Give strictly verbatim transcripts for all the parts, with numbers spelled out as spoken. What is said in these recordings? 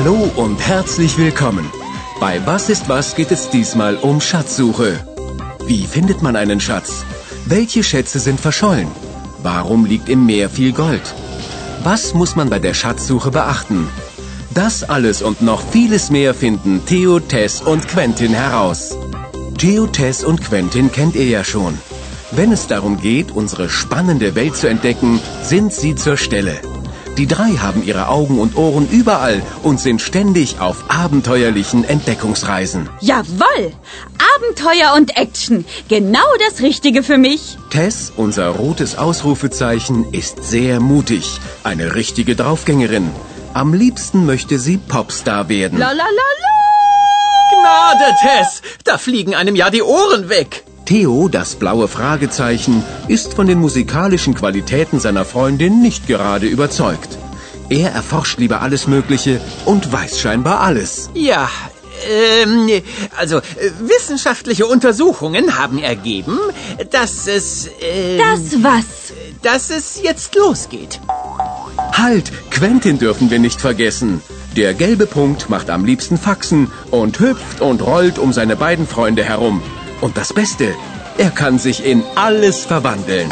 Hallo und herzlich willkommen. Bei Was ist was geht es diesmal um Schatzsuche. Wie findet man einen Schatz? Welche Schätze sind verschollen? Warum liegt im Meer viel Gold? Was muss man bei der Schatzsuche beachten? Das alles und noch vieles mehr finden Theo, Tess und Quentin heraus. Theo, Tess und Quentin kennt ihr ja schon. Wenn es darum geht, unsere spannende Welt zu entdecken, sind sie zur Stelle. Die drei haben ihre Augen und Ohren überall und sind ständig auf abenteuerlichen Entdeckungsreisen. Jawohl! Abenteuer und Action. Genau das Richtige für mich. Tess, unser rotes Ausrufezeichen, ist sehr mutig. Eine richtige Draufgängerin. Am liebsten möchte sie Popstar werden. La la la la! Gnade, Tess! Da fliegen einem ja die Ohren weg. Theo, das blaue Fragezeichen, ist von den musikalischen Qualitäten seiner Freundin nicht gerade überzeugt. Er erforscht lieber alles Mögliche und weiß scheinbar alles. Ja, ähm, also äh, wissenschaftliche Untersuchungen haben ergeben, dass es... Äh, Das was? dass es jetzt losgeht. Halt, Quentin dürfen wir nicht vergessen. Der gelbe Punkt macht am liebsten Faxen und hüpft und rollt um seine beiden Freunde herum. Und das Beste, er kann sich in alles verwandeln.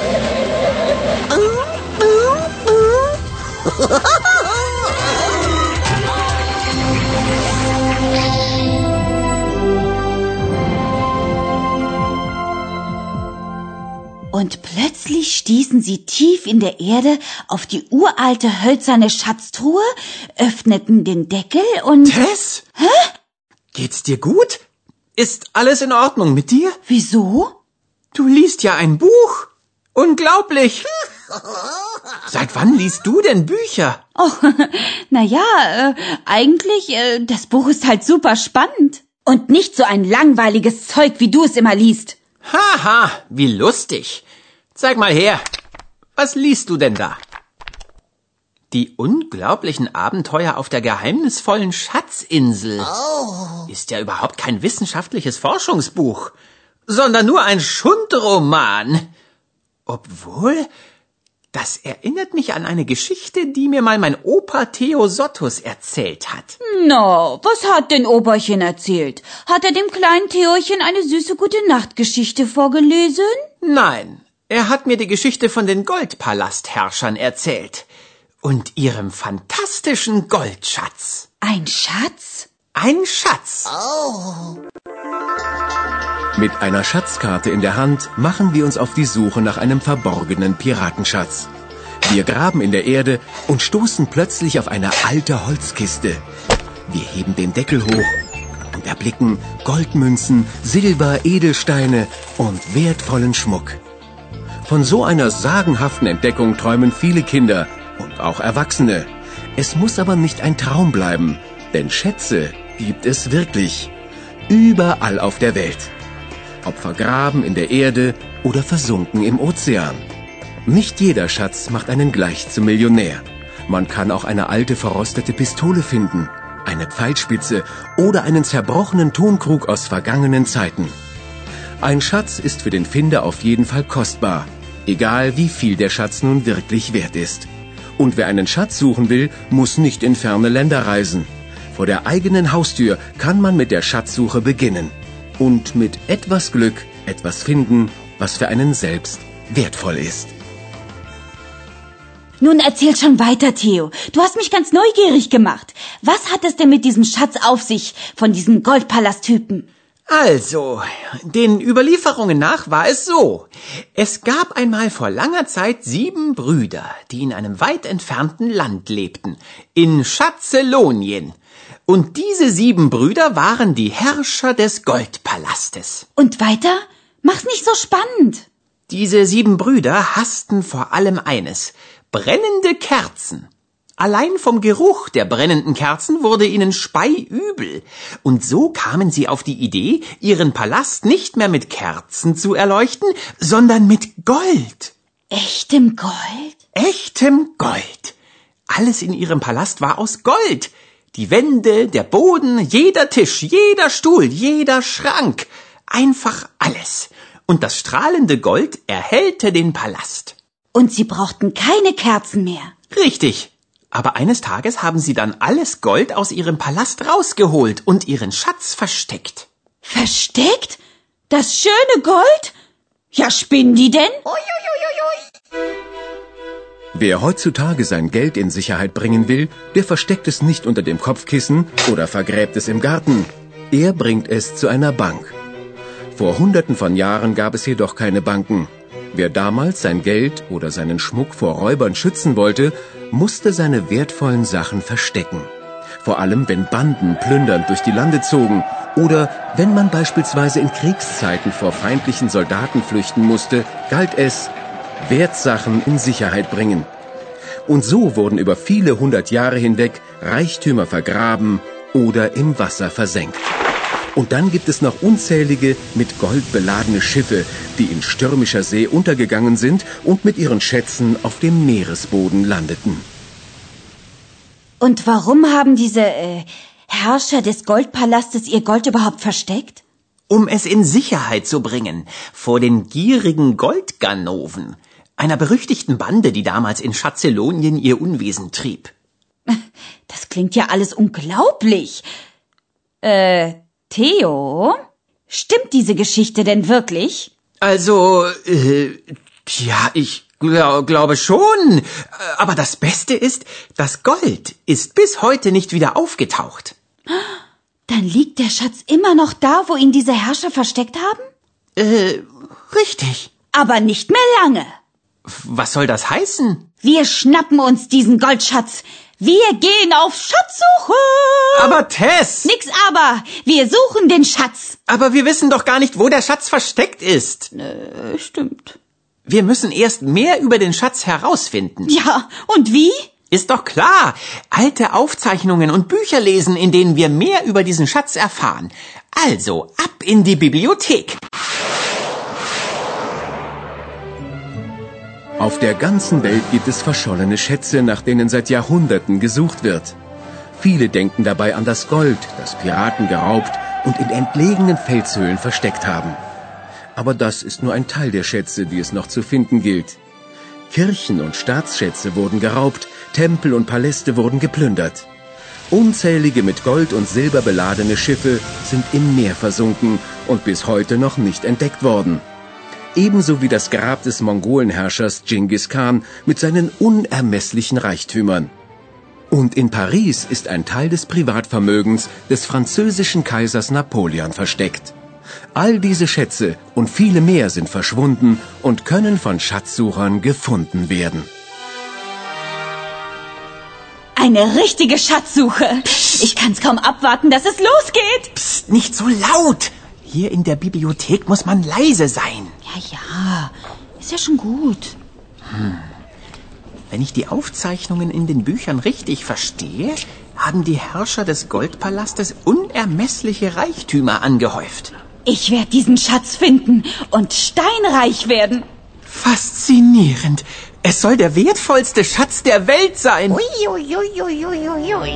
Und plötzlich stießen sie tief in der Erde auf die uralte hölzerne Schatztruhe, öffneten den Deckel und... Tess? Hä? Geht's dir gut? Ist alles in Ordnung mit dir? Wieso? Du liest ja ein Buch. Unglaublich. Seit wann liest du denn Bücher? Oh, na ja, äh, eigentlich, äh, das Buch ist halt super spannend. Und nicht so ein langweiliges Zeug, wie du es immer liest. Haha, wie lustig. Zeig mal her. Was liest du denn da? Die unglaublichen Abenteuer auf der geheimnisvollen Schatzinsel. Oh. Ist ja überhaupt kein wissenschaftliches Forschungsbuch, sondern nur ein Schundroman. Obwohl, das erinnert mich an eine Geschichte, die mir mal mein Opa Theosottus erzählt hat. No, was hat denn Oberchen erzählt? Hat er dem kleinen Theorchen eine süße Gute-Nacht-Geschichte vorgelesen? Nein, er hat mir die Geschichte von den Goldpalastherrschern erzählt. Und ihrem fantastischen Goldschatz. Ein Schatz? Ein Schatz. Oh. Mit einer Schatzkarte in der Hand machen wir uns auf die Suche nach einem verborgenen Piratenschatz. Wir graben in der Erde und stoßen plötzlich auf eine alte Holzkiste. Wir heben den Deckel hoch und erblicken Goldmünzen, Silber, Edelsteine und wertvollen Schmuck. Von so einer sagenhaften Entdeckung träumen viele Kinder und auch Erwachsene. Es muss aber nicht ein Traum bleiben, denn Schätze gibt es wirklich. Überall auf der Welt. Ob vergraben in der Erde oder versunken im Ozean. Nicht jeder Schatz macht einen gleich zum Millionär. Man kann auch eine alte verrostete Pistole finden, eine Pfeilspitze oder einen zerbrochenen Tonkrug aus vergangenen Zeiten. Ein Schatz ist für den Finder auf jeden Fall kostbar, egal wie viel der Schatz nun wirklich wert ist. Und wer einen Schatz suchen will, muss nicht in ferne Länder reisen. Vor der eigenen Haustür kann man mit der Schatzsuche beginnen. Und mit etwas Glück etwas finden, was für einen selbst wertvoll ist. Nun erzähl schon weiter, Theo. Du hast mich ganz neugierig gemacht. Was hat es denn mit diesem Schatz auf sich von diesem Goldpalasttypen? Also, den Überlieferungen nach war es so. Es gab einmal vor langer Zeit sieben Brüder, die in einem weit entfernten Land lebten, in Schätzelonien. Und diese sieben Brüder waren die Herrscher des Goldpalastes. Und weiter? Mach's nicht so spannend. Diese sieben Brüder hassten vor allem eines: brennende Kerzen. Allein vom Geruch der brennenden Kerzen wurde ihnen speiübel. Und so kamen sie auf die Idee, ihren Palast nicht mehr mit Kerzen zu erleuchten, sondern mit Gold. Echtem Gold? Echtem Gold. Alles in ihrem Palast war aus Gold. Die Wände, der Boden, jeder Tisch, jeder Stuhl, jeder Schrank. Einfach alles. Und das strahlende Gold erhellte den Palast. Und sie brauchten keine Kerzen mehr. Richtig. Aber eines Tages haben sie dann alles Gold aus ihrem Palast rausgeholt und ihren Schatz versteckt. Versteckt? Das schöne Gold? Ja, spinnen die denn? Wer heutzutage sein Geld in Sicherheit bringen will, der versteckt es nicht unter dem Kopfkissen oder vergräbt es im Garten. Er bringt es zu einer Bank. Vor Hunderten von Jahren gab es jedoch keine Banken. Wer damals sein Geld oder seinen Schmuck vor Räubern schützen wollte, musste seine wertvollen Sachen verstecken. Vor allem, wenn Banden plündernd durch die Lande zogen oder wenn man beispielsweise in Kriegszeiten vor feindlichen Soldaten flüchten musste, galt es, Wertsachen in Sicherheit bringen. Und so wurden über viele hundert Jahre hinweg Reichtümer vergraben oder im Wasser versenkt. Und dann gibt es noch unzählige mit Gold beladene Schiffe, die in stürmischer See untergegangen sind und mit ihren Schätzen auf dem Meeresboden landeten. Und warum haben diese äh, Herrscher des Goldpalastes ihr Gold überhaupt versteckt? Um es in Sicherheit zu bringen vor den gierigen Goldganoven, einer berüchtigten Bande, die damals in Schatzalonien ihr Unwesen trieb. Das klingt ja alles unglaublich. Äh, Theo, stimmt diese Geschichte denn wirklich? Also, äh, ja, ich gl- glaube schon. Aber das Beste ist, das Gold ist bis heute nicht wieder aufgetaucht. Dann liegt der Schatz immer noch da, wo ihn diese Herrscher versteckt haben? Äh, richtig. Aber nicht mehr lange. Was soll das heißen? Wir schnappen uns diesen Goldschatz. Wir gehen auf Schatzsuche. Aber Tess! Nix aber. Wir suchen den Schatz. Aber wir wissen doch gar nicht, wo der Schatz versteckt ist. Äh, stimmt. Wir müssen erst mehr über den Schatz herausfinden. Ja, und wie? Ist doch klar. Alte Aufzeichnungen und Bücher lesen, in denen wir mehr über diesen Schatz erfahren. Also, ab in die Bibliothek. Auf der ganzen Welt gibt es verschollene Schätze, nach denen seit Jahrhunderten gesucht wird. Viele denken dabei an das Gold, das Piraten geraubt und in entlegenen Felshöhlen versteckt haben. Aber das ist nur ein Teil der Schätze, die es noch zu finden gilt. Kirchen und Staatsschätze wurden geraubt, Tempel und Paläste wurden geplündert. Unzählige mit Gold und Silber beladene Schiffe sind im Meer versunken und bis heute noch nicht entdeckt worden. Ebenso wie das Grab des Mongolenherrschers Genghis Khan mit seinen unermesslichen Reichtümern. Und in Paris ist ein Teil des Privatvermögens des französischen Kaisers Napoleon versteckt. All diese Schätze und viele mehr sind verschwunden und können von Schatzsuchern gefunden werden. Eine richtige Schatzsuche. Ich kann's kaum abwarten, dass es losgeht. Psst, nicht so laut. Hier in der Bibliothek muss man leise sein. Ja, ja, ist ja schon gut. Hm. Wenn ich die Aufzeichnungen in den Büchern richtig verstehe, haben die Herrscher des Goldpalastes unermessliche Reichtümer angehäuft. Ich werde diesen Schatz finden und steinreich werden. Faszinierend. Es soll der wertvollste Schatz der Welt sein. Ui, ui, ui, ui, ui, ui.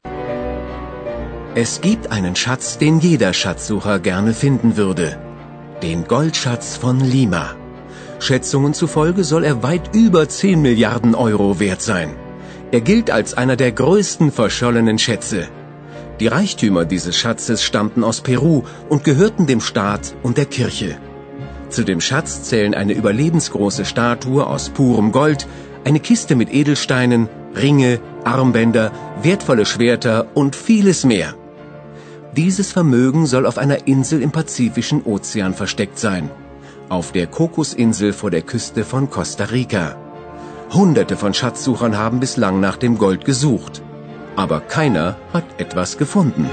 Es gibt einen Schatz, den jeder Schatzsucher gerne finden würde. Den Goldschatz von Lima. Schätzungen zufolge soll er weit über zehn Milliarden Euro wert sein. Er gilt als einer der größten verschollenen Schätze. Die Reichtümer dieses Schatzes stammten aus Peru und gehörten dem Staat und der Kirche. Zu dem Schatz zählen eine überlebensgroße Statue aus purem Gold, eine Kiste mit Edelsteinen, Ringe, Armbänder, wertvolle Schwerter und vieles mehr. Dieses Vermögen soll auf einer Insel im Pazifischen Ozean versteckt sein. Auf der Kokosinsel vor der Küste von Costa Rica. Hunderte von Schatzsuchern haben bislang nach dem Gold gesucht. Aber keiner hat etwas gefunden.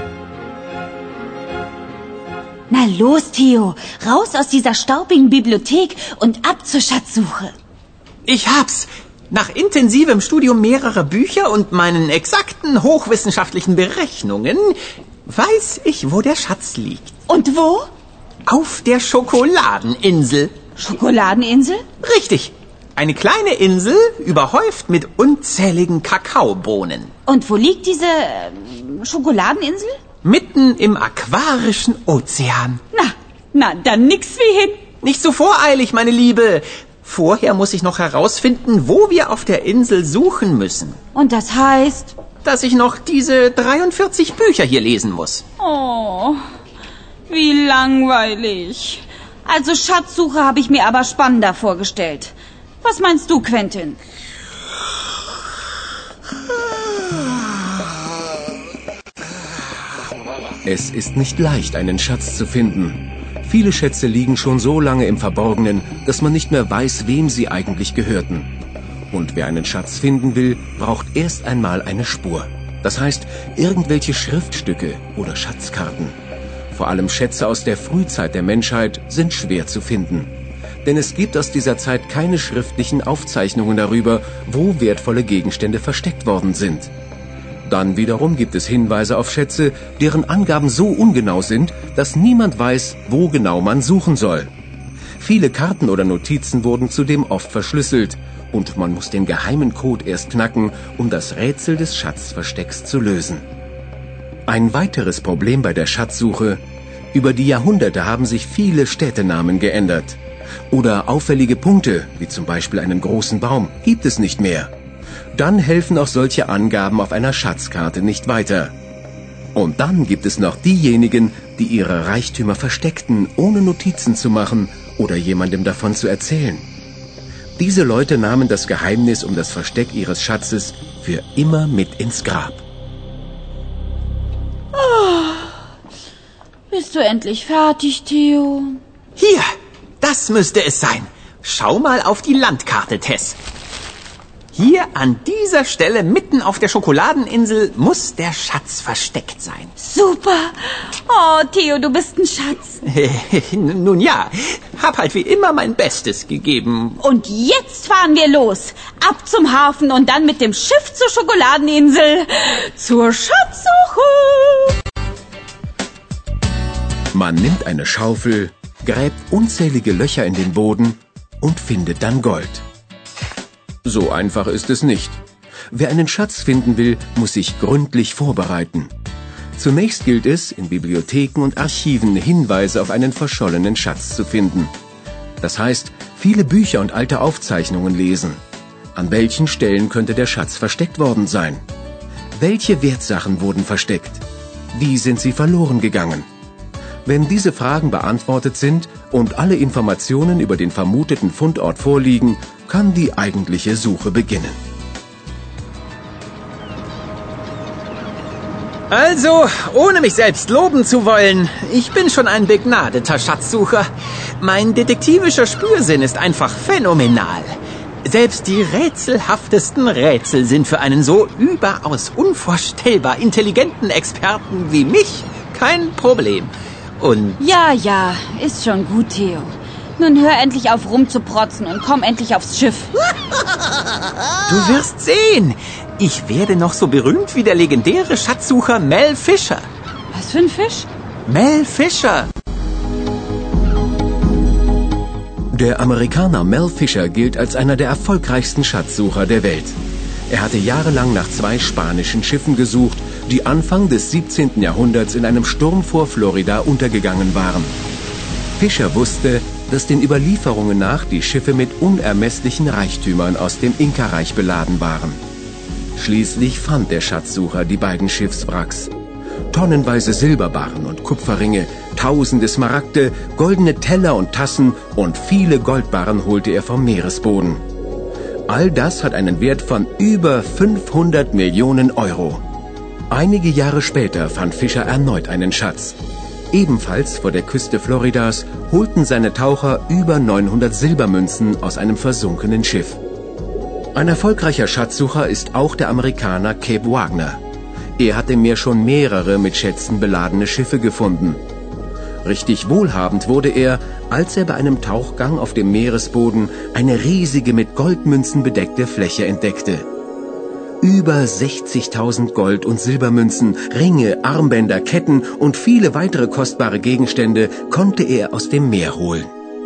Na los, Theo, raus aus dieser staubigen Bibliothek und ab zur Schatzsuche. Ich hab's! Nach intensivem Studium mehrerer Bücher und meinen exakten hochwissenschaftlichen Berechnungen weiß ich, wo der Schatz liegt. Und wo? Auf der Schokoladeninsel. Schokoladeninsel? Richtig. Eine kleine Insel, überhäuft mit unzähligen Kakaobohnen. Und wo liegt diese äh, Schokoladeninsel? Mitten im aquarischen Ozean. Na, na, dann nix wie hin. Nicht so voreilig, meine Liebe. Vorher muss ich noch herausfinden, wo wir auf der Insel suchen müssen. Und das heißt? Dass ich noch diese dreiundvierzig Bücher hier lesen muss. Oh, wie langweilig. Also Schatzsuche habe ich mir aber spannender vorgestellt. Was meinst du, Quentin? Es ist nicht leicht, einen Schatz zu finden. Viele Schätze liegen schon so lange im Verborgenen, dass man nicht mehr weiß, wem sie eigentlich gehörten. Und wer einen Schatz finden will, braucht erst einmal eine Spur. Das heißt, irgendwelche Schriftstücke oder Schatzkarten. Vor allem Schätze aus der Frühzeit der Menschheit sind schwer zu finden. Denn es gibt aus dieser Zeit keine schriftlichen Aufzeichnungen darüber, wo wertvolle Gegenstände versteckt worden sind. Dann wiederum gibt es Hinweise auf Schätze, deren Angaben so ungenau sind, dass niemand weiß, wo genau man suchen soll. Viele Karten oder Notizen wurden zudem oft verschlüsselt und man muss den geheimen Code erst knacken, um das Rätsel des Schatzverstecks zu lösen. Ein weiteres Problem bei der Schatzsuche: Über die Jahrhunderte haben sich viele Städtenamen geändert. Oder auffällige Punkte, wie zum Beispiel einen großen Baum, gibt es nicht mehr. Dann helfen auch solche Angaben auf einer Schatzkarte nicht weiter. Und dann gibt es noch diejenigen, die ihre Reichtümer versteckten, ohne Notizen zu machen oder jemandem davon zu erzählen. Diese Leute nahmen das Geheimnis um das Versteck ihres Schatzes für immer mit ins Grab. Oh, bist du endlich fertig, Theo? Hier, das müsste es sein. Schau mal auf die Landkarte, Tess. Hier an dieser Stelle mitten auf der Schokoladeninsel muss der Schatz versteckt sein. Super. Oh, Theo, du bist ein Schatz. Nun ja, hab halt wie immer mein Bestes gegeben. Und jetzt fahren wir los. Ab zum Hafen und dann mit dem Schiff zur Schokoladeninsel. Zur Schatzsuche. Man nimmt eine Schaufel, gräbt unzählige Löcher in den Boden und findet dann Gold. So einfach ist es nicht. Wer einen Schatz finden will, muss sich gründlich vorbereiten. Zunächst gilt es, in Bibliotheken und Archiven Hinweise auf einen verschollenen Schatz zu finden. Das heißt, viele Bücher und alte Aufzeichnungen lesen. An welchen Stellen könnte der Schatz versteckt worden sein? Welche Wertsachen wurden versteckt? Wie sind sie verloren gegangen? Wenn diese Fragen beantwortet sind und alle Informationen über den vermuteten Fundort vorliegen, kann die eigentliche Suche beginnen. Also, ohne mich selbst loben zu wollen, ich bin schon ein begnadeter Schatzsucher. Mein detektivischer Spürsinn ist einfach phänomenal. Selbst die rätselhaftesten Rätsel sind für einen so überaus unvorstellbar intelligenten Experten wie mich kein Problem. Und Ja, ja, ist schon gut, Theo. Nun hör endlich auf rumzuprotzen und komm endlich aufs Schiff. du wirst sehen, ich werde noch so berühmt wie der legendäre Schatzsucher Mel Fisher. Was für ein Fisch? Mel Fisher. Der Amerikaner Mel Fisher gilt als einer der erfolgreichsten Schatzsucher der Welt. Er hatte jahrelang nach zwei spanischen Schiffen gesucht, die Anfang des siebzehnten Jahrhunderts in einem Sturm vor Florida untergegangen waren. Fisher wusste, dass den Überlieferungen nach die Schiffe mit unermesslichen Reichtümern aus dem Inka-Reich beladen waren. Schließlich fand der Schatzsucher die beiden Schiffswracks. Tonnenweise Silberbarren und Kupferringe, tausende Smaragde, goldene Teller und Tassen und viele Goldbarren holte er vom Meeresboden. All das hat einen Wert von über fünfhundert Millionen Euro. Einige Jahre später fand Fisher erneut einen Schatz. Ebenfalls vor der Küste Floridas holten seine Taucher über neunhundert Silbermünzen aus einem versunkenen Schiff. Ein erfolgreicher Schatzsucher ist auch der Amerikaner Cape Wagner. Er hat im Meer schon mehrere mit Schätzen beladene Schiffe gefunden. Richtig wohlhabend wurde er, als er bei einem Tauchgang auf dem Meeresboden eine riesige mit Goldmünzen bedeckte Fläche entdeckte. Über sechzigtausend Gold- und Silbermünzen, Ringe, Armbänder, Ketten und viele weitere kostbare Gegenstände konnte er aus dem Meer holen.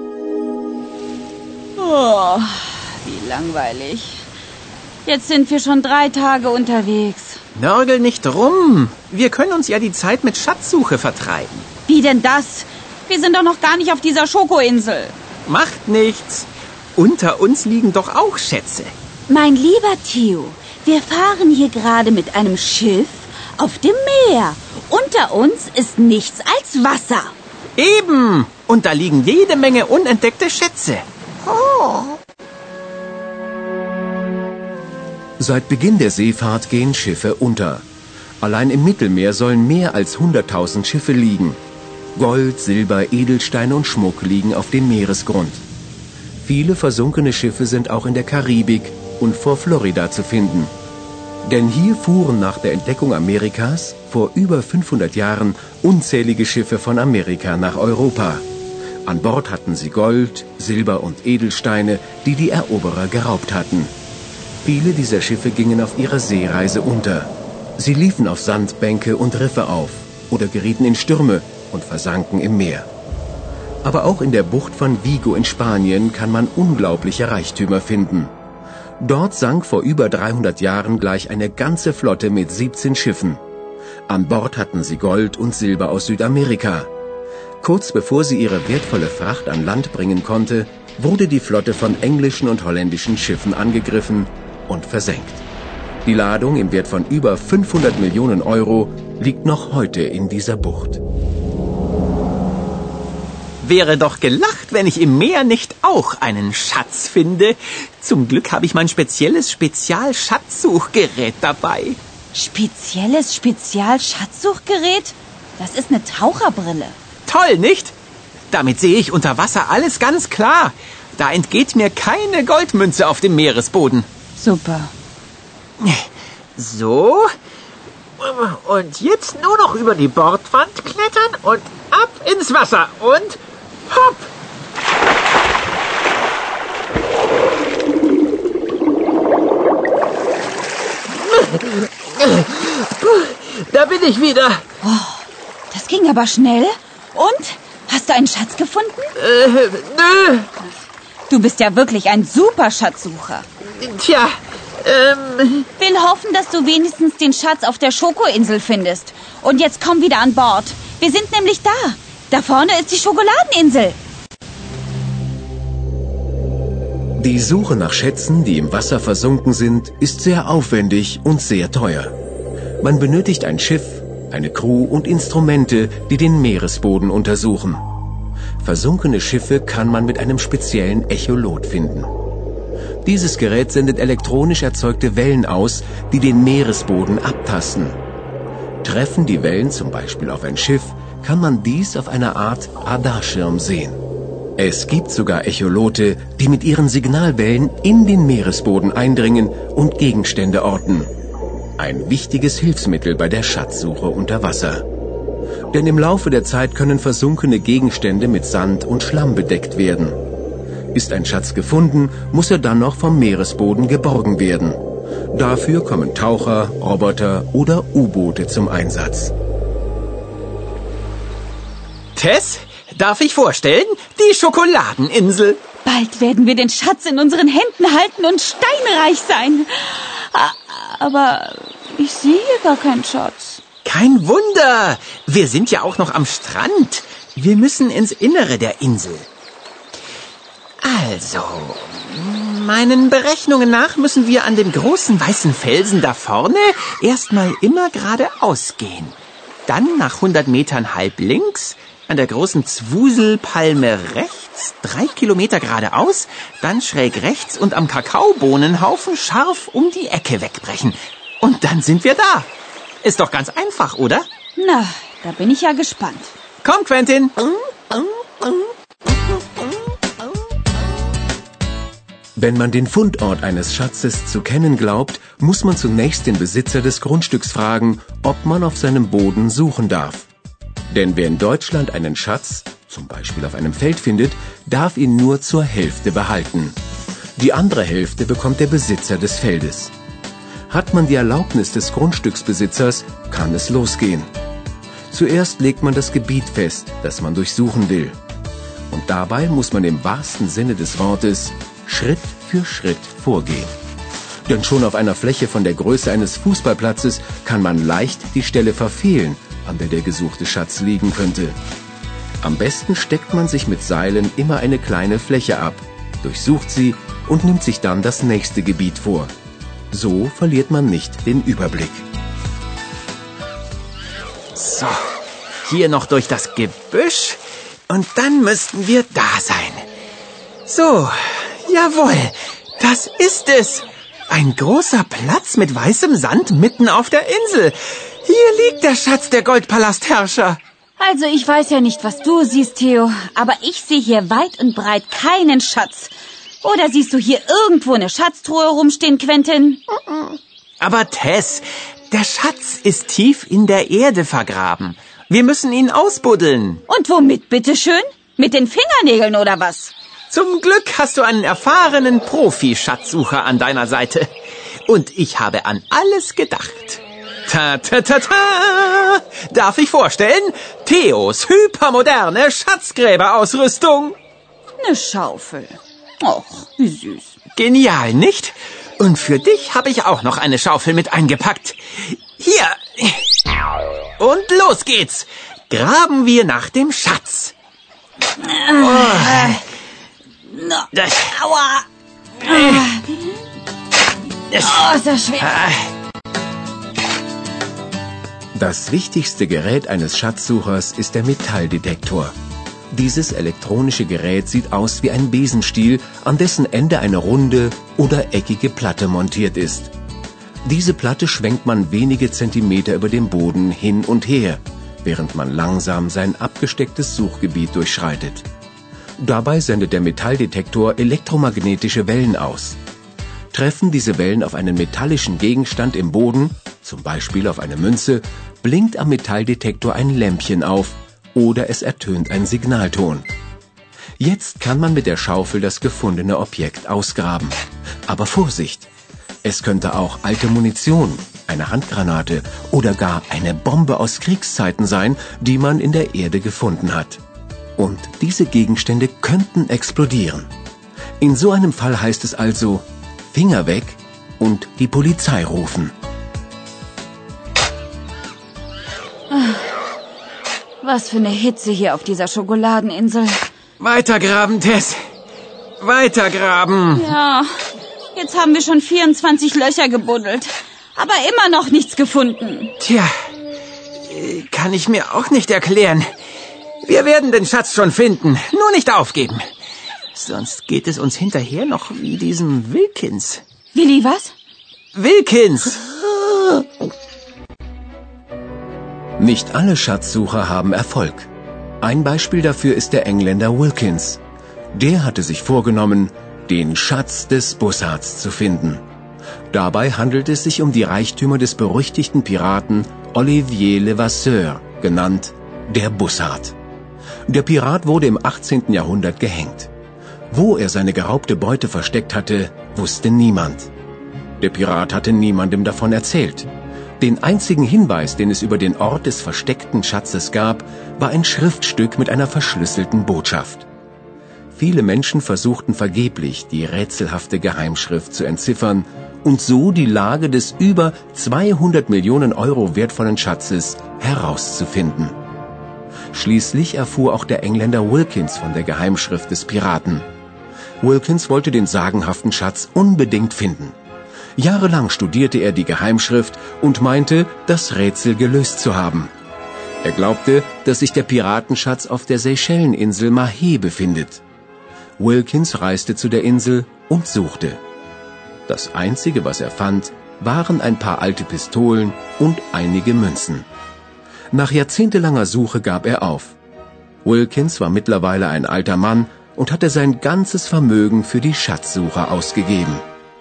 Oh, wie langweilig. Jetzt sind wir schon drei Tage unterwegs. Nörgel nicht rum. Wir können uns ja die Zeit mit Schatzsuche vertreiben. Wie denn das? Wir sind doch noch gar nicht auf dieser Schokoinsel. Macht nichts. Unter uns liegen doch auch Schätze. Mein lieber Theo, wir fahren hier gerade mit einem Schiff auf dem Meer. Unter uns ist nichts als Wasser. Eben. Und da liegen jede Menge unentdeckte Schätze. Oh. Seit Beginn der Seefahrt gehen Schiffe unter. Allein im Mittelmeer sollen mehr als hunderttausend Schiffe liegen. Gold, Silber, Edelsteine und Schmuck liegen auf dem Meeresgrund. Viele versunkene Schiffe sind auch in der Karibik und vor Florida zu finden. Denn hier fuhren nach der Entdeckung Amerikas vor über fünfhundert Jahren unzählige Schiffe von Amerika nach Europa. An Bord hatten sie Gold, Silber und Edelsteine, die die Eroberer geraubt hatten. Viele dieser Schiffe gingen auf ihrer Seereise unter. Sie liefen auf Sandbänke und Riffe auf oder gerieten in Stürme und versanken im Meer. Aber auch in der Bucht von Vigo in Spanien kann man unglaubliche Reichtümer finden. Dort sank vor über dreihundert Jahren gleich eine ganze Flotte mit siebzehn Schiffen. An Bord hatten sie Gold und Silber aus Südamerika. Kurz bevor sie ihre wertvolle Fracht an Land bringen konnte, wurde die Flotte von englischen und holländischen Schiffen angegriffen und versenkt. Die Ladung im Wert von über fünfhundert Millionen Euro liegt noch heute in dieser Bucht. Wäre doch gelacht, wenn ich im Meer nicht auch einen Schatz finde. Zum Glück habe ich mein spezielles Spezialschatzsuchgerät dabei. Spezielles Spezialschatzsuchgerät? Das ist eine Taucherbrille. Toll, nicht? Damit sehe ich unter Wasser alles ganz klar. Da entgeht mir keine Goldmünze auf dem Meeresboden. Super. So. Und jetzt nur noch über die Bordwand klettern und ab ins Wasser und hopp! Da bin ich wieder. Oh, das ging aber schnell. Und? Hast du einen Schatz gefunden? Äh, nö. Du bist ja wirklich ein super Schatzsucher. Tja, ähm... Will hoffen, dass du wenigstens den Schatz auf der Schokoinsel findest. Und jetzt komm wieder an Bord. Wir sind nämlich da. Da vorne ist die Schokoladeninsel. Die Suche nach Schätzen, die im Wasser versunken sind, ist sehr aufwendig und sehr teuer. Man benötigt ein Schiff, eine Crew und Instrumente, die den Meeresboden untersuchen. Versunkene Schiffe kann man mit einem speziellen Echolot finden. Dieses Gerät sendet elektronisch erzeugte Wellen aus, die den Meeresboden abtasten. Treffen die Wellen zum Beispiel auf ein Schiff, kann man dies auf einer Art Radarschirm sehen. Es gibt sogar Echolote, die mit ihren Signalwellen in den Meeresboden eindringen und Gegenstände orten. Ein wichtiges Hilfsmittel bei der Schatzsuche unter Wasser. Denn im Laufe der Zeit können versunkene Gegenstände mit Sand und Schlamm bedeckt werden. Ist ein Schatz gefunden, muss er dann noch vom Meeresboden geborgen werden. Dafür kommen Taucher, Roboter oder U-Boote zum Einsatz. Tess, darf ich vorstellen? Die Schokoladeninsel. Bald werden wir den Schatz in unseren Händen halten und steinreich sein. Aber ich sehe hier gar keinen Schatz. Kein Wunder. Wir sind ja auch noch am Strand. Wir müssen ins Innere der Insel. Also, meinen Berechnungen nach müssen wir an dem großen weißen Felsen da vorne erstmal immer geradeaus gehen. Dann nach hundert Metern halb links, an der großen Zwuselpalme rechts, drei Kilometer geradeaus, dann schräg rechts und am Kakaobohnenhaufen scharf um die Ecke wegbrechen. Und dann sind wir da. Ist doch ganz einfach, oder? Na, da bin ich ja gespannt. Komm, Quentin. Wenn man den Fundort eines Schatzes zu kennen glaubt, muss man zunächst den Besitzer des Grundstücks fragen, ob man auf seinem Boden suchen darf. Denn wer in Deutschland einen Schatz, zum Beispiel auf einem Feld findet, darf ihn nur zur Hälfte behalten. Die andere Hälfte bekommt der Besitzer des Feldes. Hat man die Erlaubnis des Grundstücksbesitzers, kann es losgehen. Zuerst legt man das Gebiet fest, das man durchsuchen will. Und dabei muss man im wahrsten Sinne des Wortes Schritt für Schritt vorgehen. Denn schon auf einer Fläche von der Größe eines Fußballplatzes kann man leicht die Stelle verfehlen, an der der gesuchte Schatz liegen könnte. Am besten steckt man sich mit Seilen immer eine kleine Fläche ab, durchsucht sie und nimmt sich dann das nächste Gebiet vor. So verliert man nicht den Überblick. So, hier noch durch das Gebüsch und dann müssten wir da sein. So, jawohl, das ist es. Ein großer Platz mit weißem Sand mitten auf der Insel. Hier liegt der Schatz der Goldpalastherrscher. Also ich weiß ja nicht, was du siehst, Theo, aber ich sehe hier weit und breit keinen Schatz. Oder siehst du hier irgendwo eine Schatztruhe rumstehen, Quentin? Aber Tess, der Schatz ist tief in der Erde vergraben. Wir müssen ihn ausbuddeln. Und womit, bitteschön? Mit den Fingernägeln oder was? Zum Glück hast du einen erfahrenen Profi-Schatzsucher an deiner Seite. Und ich habe an alles gedacht. Ta, ta, ta, ta. Darf ich vorstellen? Theos hypermoderne Schatzgräberausrüstung. Eine Schaufel. Och, wie süß. Genial, nicht? Und für dich habe ich auch noch eine Schaufel mit eingepackt. Hier. Und los geht's. Graben wir nach dem Schatz. Oh. Das, Aua. das, Oh, ist das schwer. Das wichtigste Gerät eines Schatzsuchers ist der Metalldetektor. Dieses elektronische Gerät sieht aus wie ein Besenstiel, an dessen Ende eine runde oder eckige Platte montiert ist. Diese Platte schwenkt man wenige Zentimeter über dem Boden hin und her, während man langsam sein abgestecktes Suchgebiet durchschreitet. Dabei sendet der Metalldetektor elektromagnetische Wellen aus. Treffen diese Wellen auf einen metallischen Gegenstand im Boden, zum Beispiel auf eine Münze, blinkt am Metalldetektor ein Lämpchen auf oder es ertönt ein Signalton. Jetzt kann man mit der Schaufel das gefundene Objekt ausgraben. Aber Vorsicht! Es könnte auch alte Munition, eine Handgranate oder gar eine Bombe aus Kriegszeiten sein, die man in der Erde gefunden hat. Und diese Gegenstände könnten explodieren. In so einem Fall heißt es also, Finger weg und die Polizei rufen. Was für eine Hitze hier auf dieser Schokoladeninsel. weitergraben, Tess. Weitergraben. Ja, jetzt haben wir schon vierundzwanzig Löcher gebuddelt, aber immer noch nichts gefunden. Tja, kann ich mir auch nicht erklären. Wir werden den Schatz schon finden, nur nicht aufgeben. Sonst geht es uns hinterher noch wie diesem Wilkins. Willi, was? Wilkins! Nicht alle Schatzsucher haben Erfolg. Ein Beispiel dafür ist der Engländer Wilkins. Der hatte sich vorgenommen, den Schatz des Bussards zu finden. Dabei handelt es sich um die Reichtümer des berüchtigten Piraten Olivier Levasseur, genannt der Bussard. Der Pirat wurde im achtzehnten Jahrhundert gehängt. Wo er seine geraubte Beute versteckt hatte, wusste niemand. Der Pirat hatte niemandem davon erzählt. Den einzigen Hinweis, den es über den Ort des versteckten Schatzes gab, war ein Schriftstück mit einer verschlüsselten Botschaft. Viele Menschen versuchten vergeblich, die rätselhafte Geheimschrift zu entziffern und so die Lage des über zweihundert Millionen Euro wertvollen Schatzes herauszufinden. Schließlich erfuhr auch der Engländer Wilkins von der Geheimschrift des Piraten. Wilkins wollte den sagenhaften Schatz unbedingt finden. Jahrelang studierte er die Geheimschrift und meinte, das Rätsel gelöst zu haben. Er glaubte, dass sich der Piratenschatz auf der Seychelleninsel Mahé befindet. Wilkins reiste zu der Insel und suchte. Das Einzige, was er fand, waren ein paar alte Pistolen und einige Münzen. Nach jahrzehntelanger Suche gab er auf. Wilkins war mittlerweile ein alter Mann und hatte sein ganzes Vermögen für die Schatzsuche ausgegeben.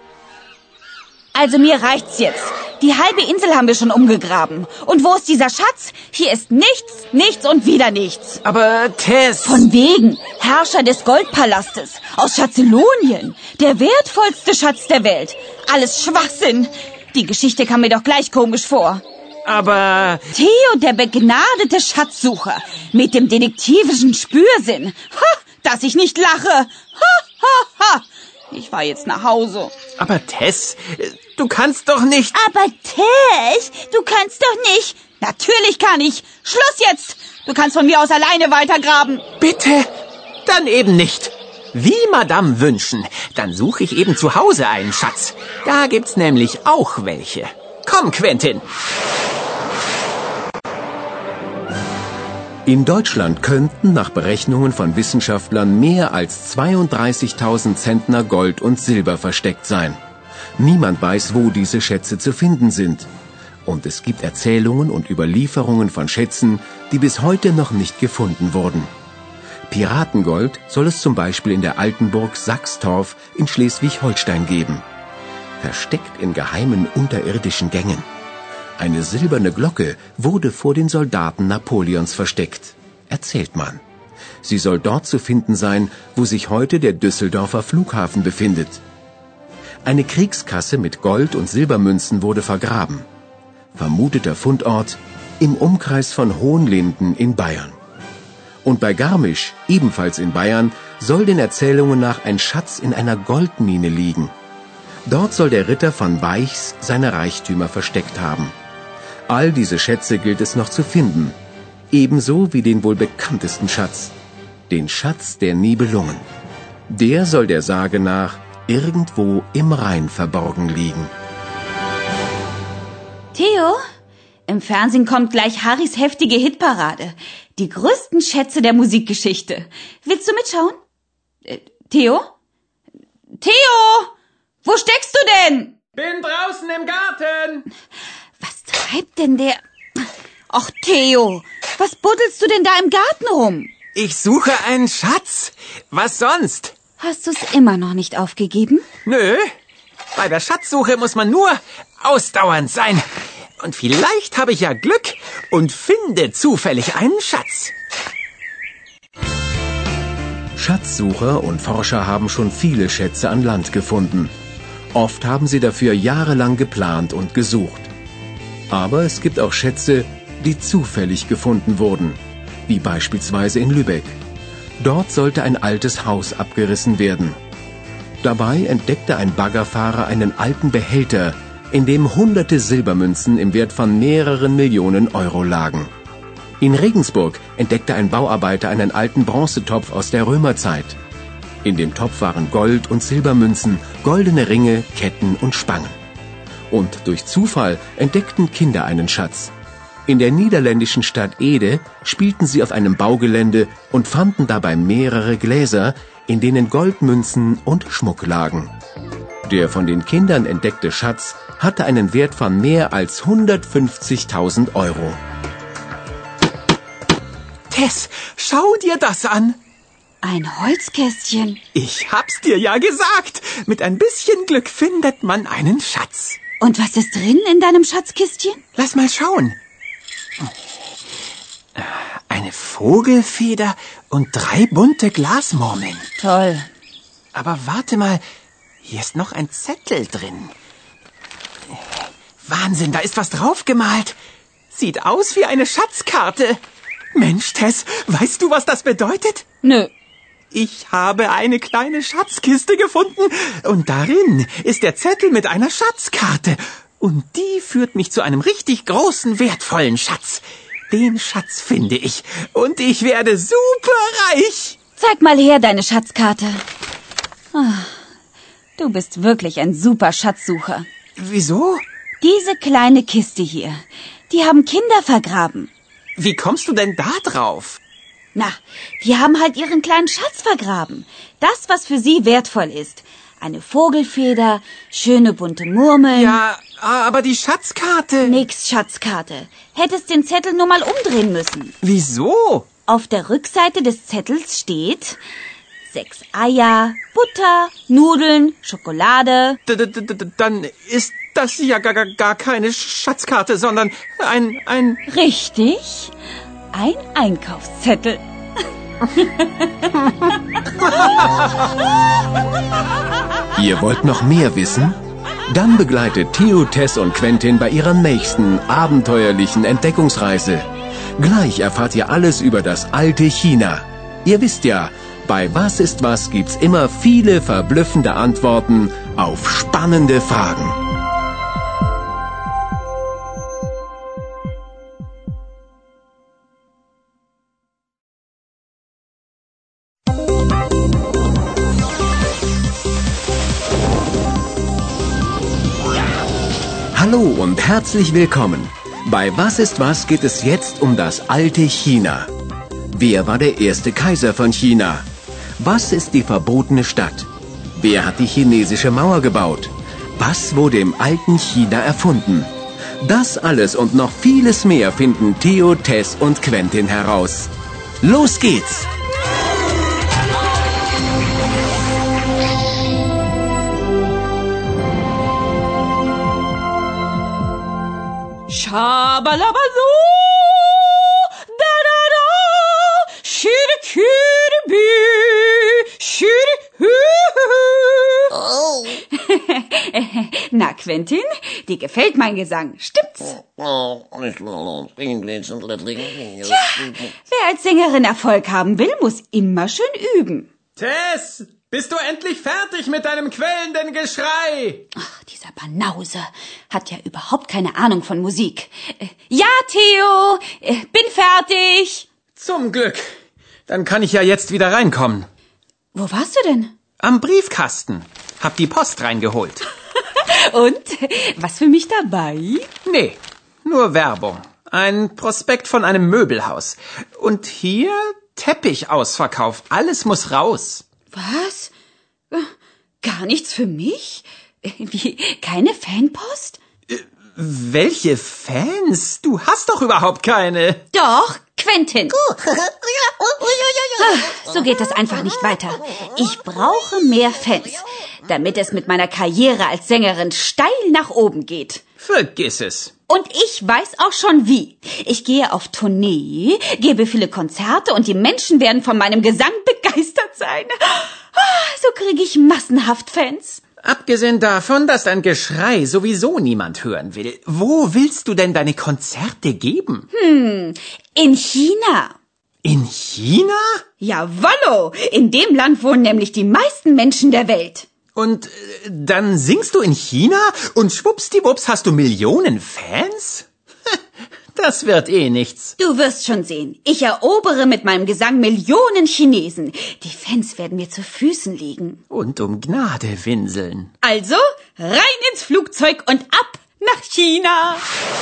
Also mir reicht's jetzt. Die halbe Insel haben wir schon umgegraben. Und wo ist dieser Schatz? Hier ist nichts, nichts und wieder nichts. Aber Tess... Von wegen. Herrscher des Goldpalastes. Aus Schatzalonien. Der wertvollste Schatz der Welt. Alles Schwachsinn. Die Geschichte kam mir doch gleich komisch vor. Aber... Theo, der begnadete Schatzsucher. Mit dem detektivischen Spürsinn. Ha, dass ich nicht lache. Ha, ha, ha. Ich fahr jetzt nach Hause. Aber Tess, du kannst doch nicht... Aber Tess, du kannst doch nicht. Natürlich kann ich. Schluss jetzt. Du kannst von mir aus alleine weitergraben. Bitte? Dann eben nicht. Wie Madame wünschen. Dann suche ich eben zu Hause einen Schatz. Da gibt's nämlich auch welche. Komm, Quentin. In Deutschland könnten nach Berechnungen von Wissenschaftlern mehr als zweiunddreißigtausend Zentner Gold und Silber versteckt sein. Niemand weiß, wo diese Schätze zu finden sind. Und es gibt Erzählungen und Überlieferungen von Schätzen, die bis heute noch nicht gefunden wurden. Piratengold soll es zum Beispiel in der alten Burg Saxtorf in Schleswig-Holstein geben. Versteckt in geheimen unterirdischen Gängen. Eine silberne Glocke wurde vor den Soldaten Napoleons versteckt, erzählt man. Sie soll dort zu finden sein, wo sich heute der Düsseldorfer Flughafen befindet. Eine Kriegskasse mit Gold- und Silbermünzen wurde vergraben. Vermuteter Fundort im Umkreis von Hohenlinden in Bayern. Und bei Garmisch, ebenfalls in Bayern, soll den Erzählungen nach ein Schatz in einer Goldmine liegen. Dort soll der Ritter von Weichs seine Reichtümer versteckt haben. All diese Schätze gilt es noch zu finden, ebenso wie den wohl bekanntesten Schatz, den Schatz der Nibelungen. Der soll der Sage nach irgendwo im Rhein verborgen liegen. Theo, im Fernsehen kommt gleich Harrys heftige Hitparade. Die größten Schätze der Musikgeschichte. Willst du mitschauen? Äh, Theo? Theo! Wo steckst du denn? Bin draußen im Garten. Was treibt denn der... Ach, Theo, was buddelst du denn da im Garten rum? Ich suche einen Schatz. Was sonst? Hast du's immer noch nicht aufgegeben? Nö. Bei der Schatzsuche muss man nur ausdauernd sein. Und vielleicht habe ich ja Glück und finde zufällig einen Schatz. Schatzsucher und Forscher haben schon viele Schätze an Land gefunden. Oft haben sie dafür jahrelang geplant und gesucht. Aber es gibt auch Schätze, die zufällig gefunden wurden, wie beispielsweise in Lübeck. Dort sollte ein altes Haus abgerissen werden. Dabei entdeckte ein Baggerfahrer einen alten Behälter, in dem hunderte Silbermünzen im Wert von mehreren Millionen Euro lagen. In Regensburg entdeckte ein Bauarbeiter einen alten Bronzetopf aus der Römerzeit. In dem Topf waren Gold- und Silbermünzen, goldene Ringe, Ketten und Spangen. Und durch Zufall entdeckten Kinder einen Schatz. In der niederländischen Stadt Ede spielten sie auf einem Baugelände und fanden dabei mehrere Gläser, in denen Goldmünzen und Schmuck lagen. Der von den Kindern entdeckte Schatz hatte einen Wert von mehr als hundertfünfzigtausend Euro. Tess, schau dir das an. Ein Holzkästchen. Ich hab's dir ja gesagt. Mit ein bisschen Glück findet man einen Schatz. Und was ist drin in deinem Schatzkistchen? Lass mal schauen. Eine Vogelfeder und drei bunte Glasmurmeln. Toll. Aber warte mal, hier ist noch ein Zettel drin. Wahnsinn, da ist was draufgemalt. Sieht aus wie eine Schatzkarte. Mensch, Tess, weißt du, was das bedeutet? Nö. Ich habe eine kleine Schatzkiste gefunden und darin ist der Zettel mit einer Schatzkarte. Und die führt mich zu einem richtig großen, wertvollen Schatz. Den Schatz finde ich und ich werde superreich. Zeig mal her deine Schatzkarte. Ah, du bist wirklich ein super Schatzsucher. Wieso? Diese kleine Kiste hier, die haben Kinder vergraben. Wie kommst du denn da drauf? Na, die haben halt ihren kleinen Schatz vergraben. Das, was für sie wertvoll ist. Eine Vogelfeder, schöne bunte Murmeln. Ja, aber die Schatzkarte... Nix Schatzkarte. Hättest den Zettel nur mal umdrehen müssen. Wieso? Auf der Rückseite des Zettels steht sechs Eier, Butter, Nudeln, Schokolade. D -d -d Dann ist das ja gar, gar keine Schatzkarte, sondern ein... ein... Richtig, ein Einkaufszettel. Ihr wollt noch mehr wissen? Dann begleitet Theo, Tess und Quentin bei ihrer nächsten abenteuerlichen Entdeckungsreise. Gleich erfahrt ihr alles über das alte China. Ihr wisst ja, bei Was ist was gibt's immer viele verblüffende Antworten auf spannende Fragen. Hallo und herzlich willkommen. Bei Was ist was geht es jetzt um das alte China. Wer war der erste Kaiser von China? Was ist die verbotene Stadt? Wer hat die chinesische Mauer gebaut? Was wurde im alten China erfunden? Das alles und noch vieles mehr finden Theo, Tess und Quentin heraus. Los geht's! Shabalabalu, da da da, shirikiribi, shirihu. Oh. Na, Quentin, dir gefällt mein Gesang, stimmt's? Tja, wer als Sängerin Erfolg haben will, muss immer schön üben. Tess, bist du endlich fertig mit deinem quälenden Geschrei? Ach, dieser Banause hat ja überhaupt keine Ahnung von Musik. Ja, Theo, bin fertig. Zum Glück. Dann kann ich ja jetzt wieder reinkommen. Wo warst du denn? Am Briefkasten. Hab die Post reingeholt. Und? Was für mich dabei? Nee, nur Werbung. Ein Prospekt von einem Möbelhaus. Und hier Teppichausverkauf. Alles muss raus. Was? Gar nichts für mich? Wie, keine Fanpost? Äh, welche Fans? Du hast doch überhaupt keine. Doch, Quentin. So geht das einfach nicht weiter. Ich brauche mehr Fans, damit es mit meiner Karriere als Sängerin steil nach oben geht. Vergiss es. Und ich weiß auch schon wie. Ich gehe auf Tournee, gebe viele Konzerte und die Menschen werden von meinem Gesang begeistert sein. So kriege ich massenhaft Fans. Abgesehen davon, dass dein Geschrei sowieso niemand hören will, wo willst du denn deine Konzerte geben? Hm, in China. In China? Jawollo, in dem Land wohnen nämlich die meisten Menschen der Welt. Und äh, dann singst du in China und schwuppsdiwupps hast du Millionen Fans? Das wird eh nichts. Du wirst schon sehen. Ich erobere mit meinem Gesang Millionen Chinesen. Die Fans werden mir zu Füßen liegen. Und um Gnade winseln. Also, rein ins Flugzeug und ab nach China.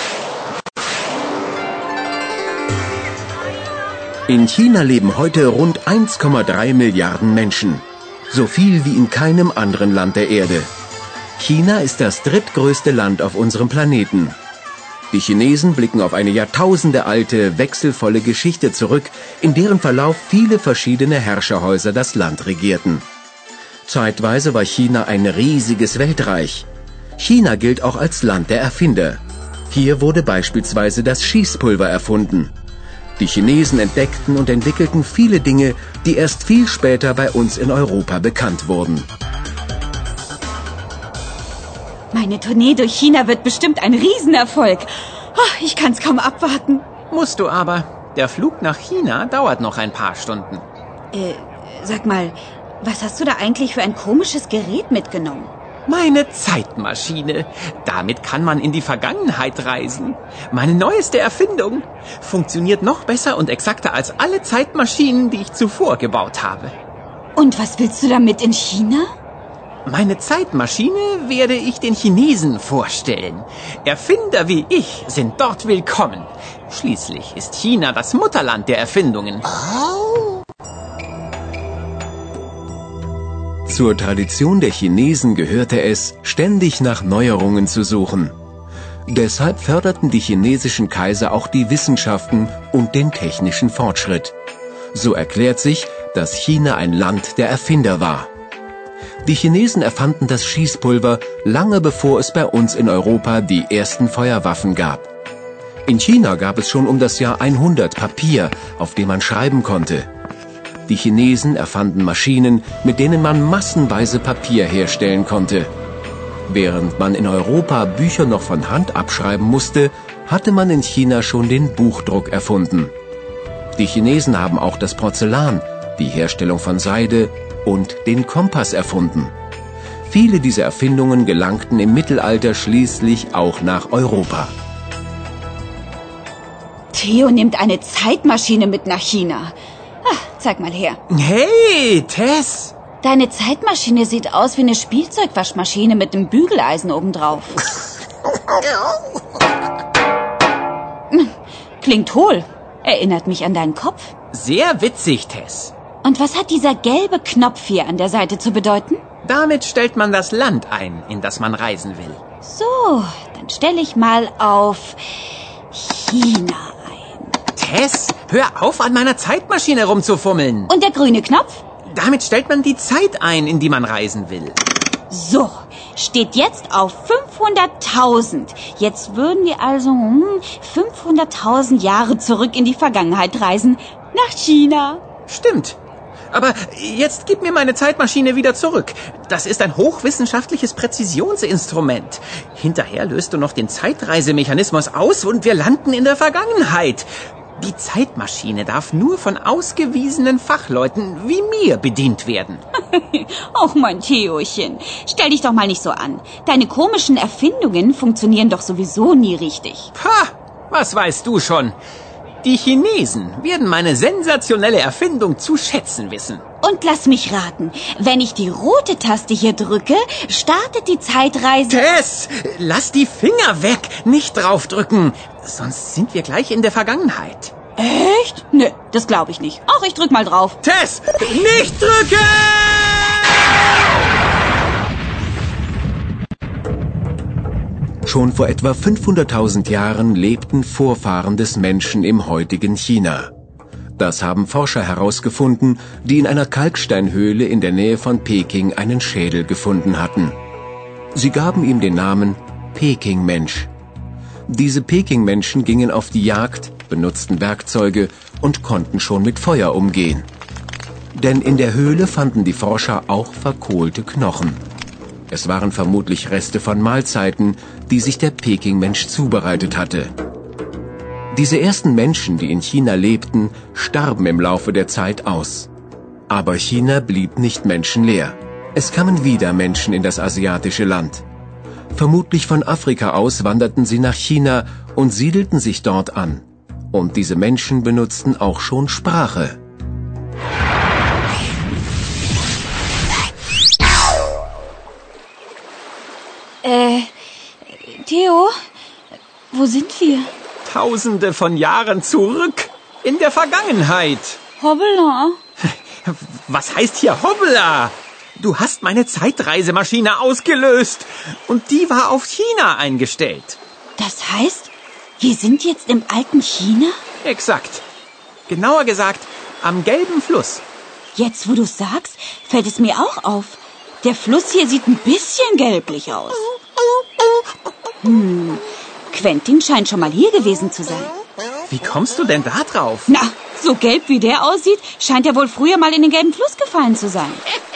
In China leben heute rund eins Komma drei Milliarden Menschen. So viel wie in keinem anderen Land der Erde. China ist das drittgrößte Land auf unserem Planeten. Die Chinesen blicken auf eine jahrtausendealte, wechselvolle Geschichte zurück, in deren Verlauf viele verschiedene Herrscherhäuser das Land regierten. Zeitweise war China ein riesiges Weltreich. China gilt auch als Land der Erfinder. Hier wurde beispielsweise das Schießpulver erfunden. Die Chinesen entdeckten und entwickelten viele Dinge, die erst viel später bei uns in Europa bekannt wurden. Meine Tournee durch China wird bestimmt ein Riesenerfolg. Oh, ich kann's kaum abwarten. Musst du aber. Der Flug nach China dauert noch ein paar Stunden. Äh, sag mal, was hast du da eigentlich für ein komisches Gerät mitgenommen? Meine Zeitmaschine. Damit kann man in die Vergangenheit reisen. Meine neueste Erfindung. Funktioniert noch besser und exakter als alle Zeitmaschinen, die ich zuvor gebaut habe. Und was willst du damit in China? Meine Zeitmaschine werde ich den Chinesen vorstellen. Erfinder wie ich sind dort willkommen. Schließlich ist China das Mutterland der Erfindungen. Oh. Zur Tradition der Chinesen gehörte es, ständig nach Neuerungen zu suchen. Deshalb förderten die chinesischen Kaiser auch die Wissenschaften und den technischen Fortschritt. So erklärt sich, dass China ein Land der Erfinder war. Die Chinesen erfanden das Schießpulver lange bevor es bei uns in Europa die ersten Feuerwaffen gab. In China gab es schon um das Jahr hundert Papier, auf dem man schreiben konnte. Die Chinesen erfanden Maschinen, mit denen man massenweise Papier herstellen konnte. Während man in Europa Bücher noch von Hand abschreiben musste, hatte man in China schon den Buchdruck erfunden. Die Chinesen haben auch das Porzellan, die Herstellung von Seide und den Kompass erfunden. Viele dieser Erfindungen gelangten im Mittelalter schließlich auch nach Europa. Theo nimmt eine Zeitmaschine mit nach China. Ah, zeig mal her. Hey, Tess! Deine Zeitmaschine sieht aus wie eine Spielzeugwaschmaschine mit einem Bügeleisen obendrauf. Klingt hohl. Erinnert mich an deinen Kopf. Sehr witzig, Tess. Und was hat dieser gelbe Knopf hier an der Seite zu bedeuten? Damit stellt man das Land ein, in das man reisen will. So, dann stelle ich mal auf China ein. Tess, hör auf, an meiner Zeitmaschine rumzufummeln. Und der grüne Knopf? Damit stellt man die Zeit ein, in die man reisen will. So, steht jetzt auf fünfhunderttausend. Jetzt würden wir also hm, fünfhunderttausend Jahre zurück in die Vergangenheit reisen. Nach China. Stimmt. Aber jetzt gib mir meine Zeitmaschine wieder zurück. Das ist ein hochwissenschaftliches Präzisionsinstrument. Hinterher löst du noch den Zeitreisemechanismus aus und wir landen in der Vergangenheit. Die Zeitmaschine darf nur von ausgewiesenen Fachleuten wie mir bedient werden. Och, mein Theochen, stell dich doch mal nicht so an. Deine komischen Erfindungen funktionieren doch sowieso nie richtig. Ha, was weißt du schon? Die Chinesen werden meine sensationelle Erfindung zu schätzen wissen. Und lass mich raten, wenn ich die rote Taste hier drücke, startet die Zeitreise... Tess, lass die Finger weg, nicht draufdrücken, sonst sind wir gleich in der Vergangenheit. Echt? Nö, das glaube ich nicht. Ach, ich drück mal drauf. Tess, nicht drücken! Schon vor etwa fünfhunderttausend Jahren lebten Vorfahren des Menschen im heutigen China. Das haben Forscher herausgefunden, die in einer Kalksteinhöhle in der Nähe von Peking einen Schädel gefunden hatten. Sie gaben ihm den Namen Peking-Mensch. Diese Peking-Menschen gingen auf die Jagd, benutzten Werkzeuge und konnten schon mit Feuer umgehen. Denn in der Höhle fanden die Forscher auch verkohlte Knochen. Es waren vermutlich Reste von Mahlzeiten, die sich der Peking-Mensch zubereitet hatte. Diese ersten Menschen, die in China lebten, starben im Laufe der Zeit aus. Aber China blieb nicht menschenleer. Es kamen wieder Menschen in das asiatische Land. Vermutlich von Afrika aus wanderten sie nach China und siedelten sich dort an. Und diese Menschen benutzten auch schon Sprache. Äh, Theo, wo sind wir? Tausende von Jahren zurück, in der Vergangenheit. Hoppla. Was heißt hier Hoppla? Du hast meine Zeitreisemaschine ausgelöst und die war auf China eingestellt. Das heißt, wir sind jetzt im alten China? Exakt. Genauer gesagt, am gelben Fluss. Jetzt, wo du sagst, fällt es mir auch auf. Der Fluss hier sieht ein bisschen gelblich aus. Hm, Quentin scheint schon mal hier gewesen zu sein. Wie kommst du denn da drauf? Na, so gelb wie der aussieht, scheint er wohl früher mal in den gelben Fluss gefallen zu sein.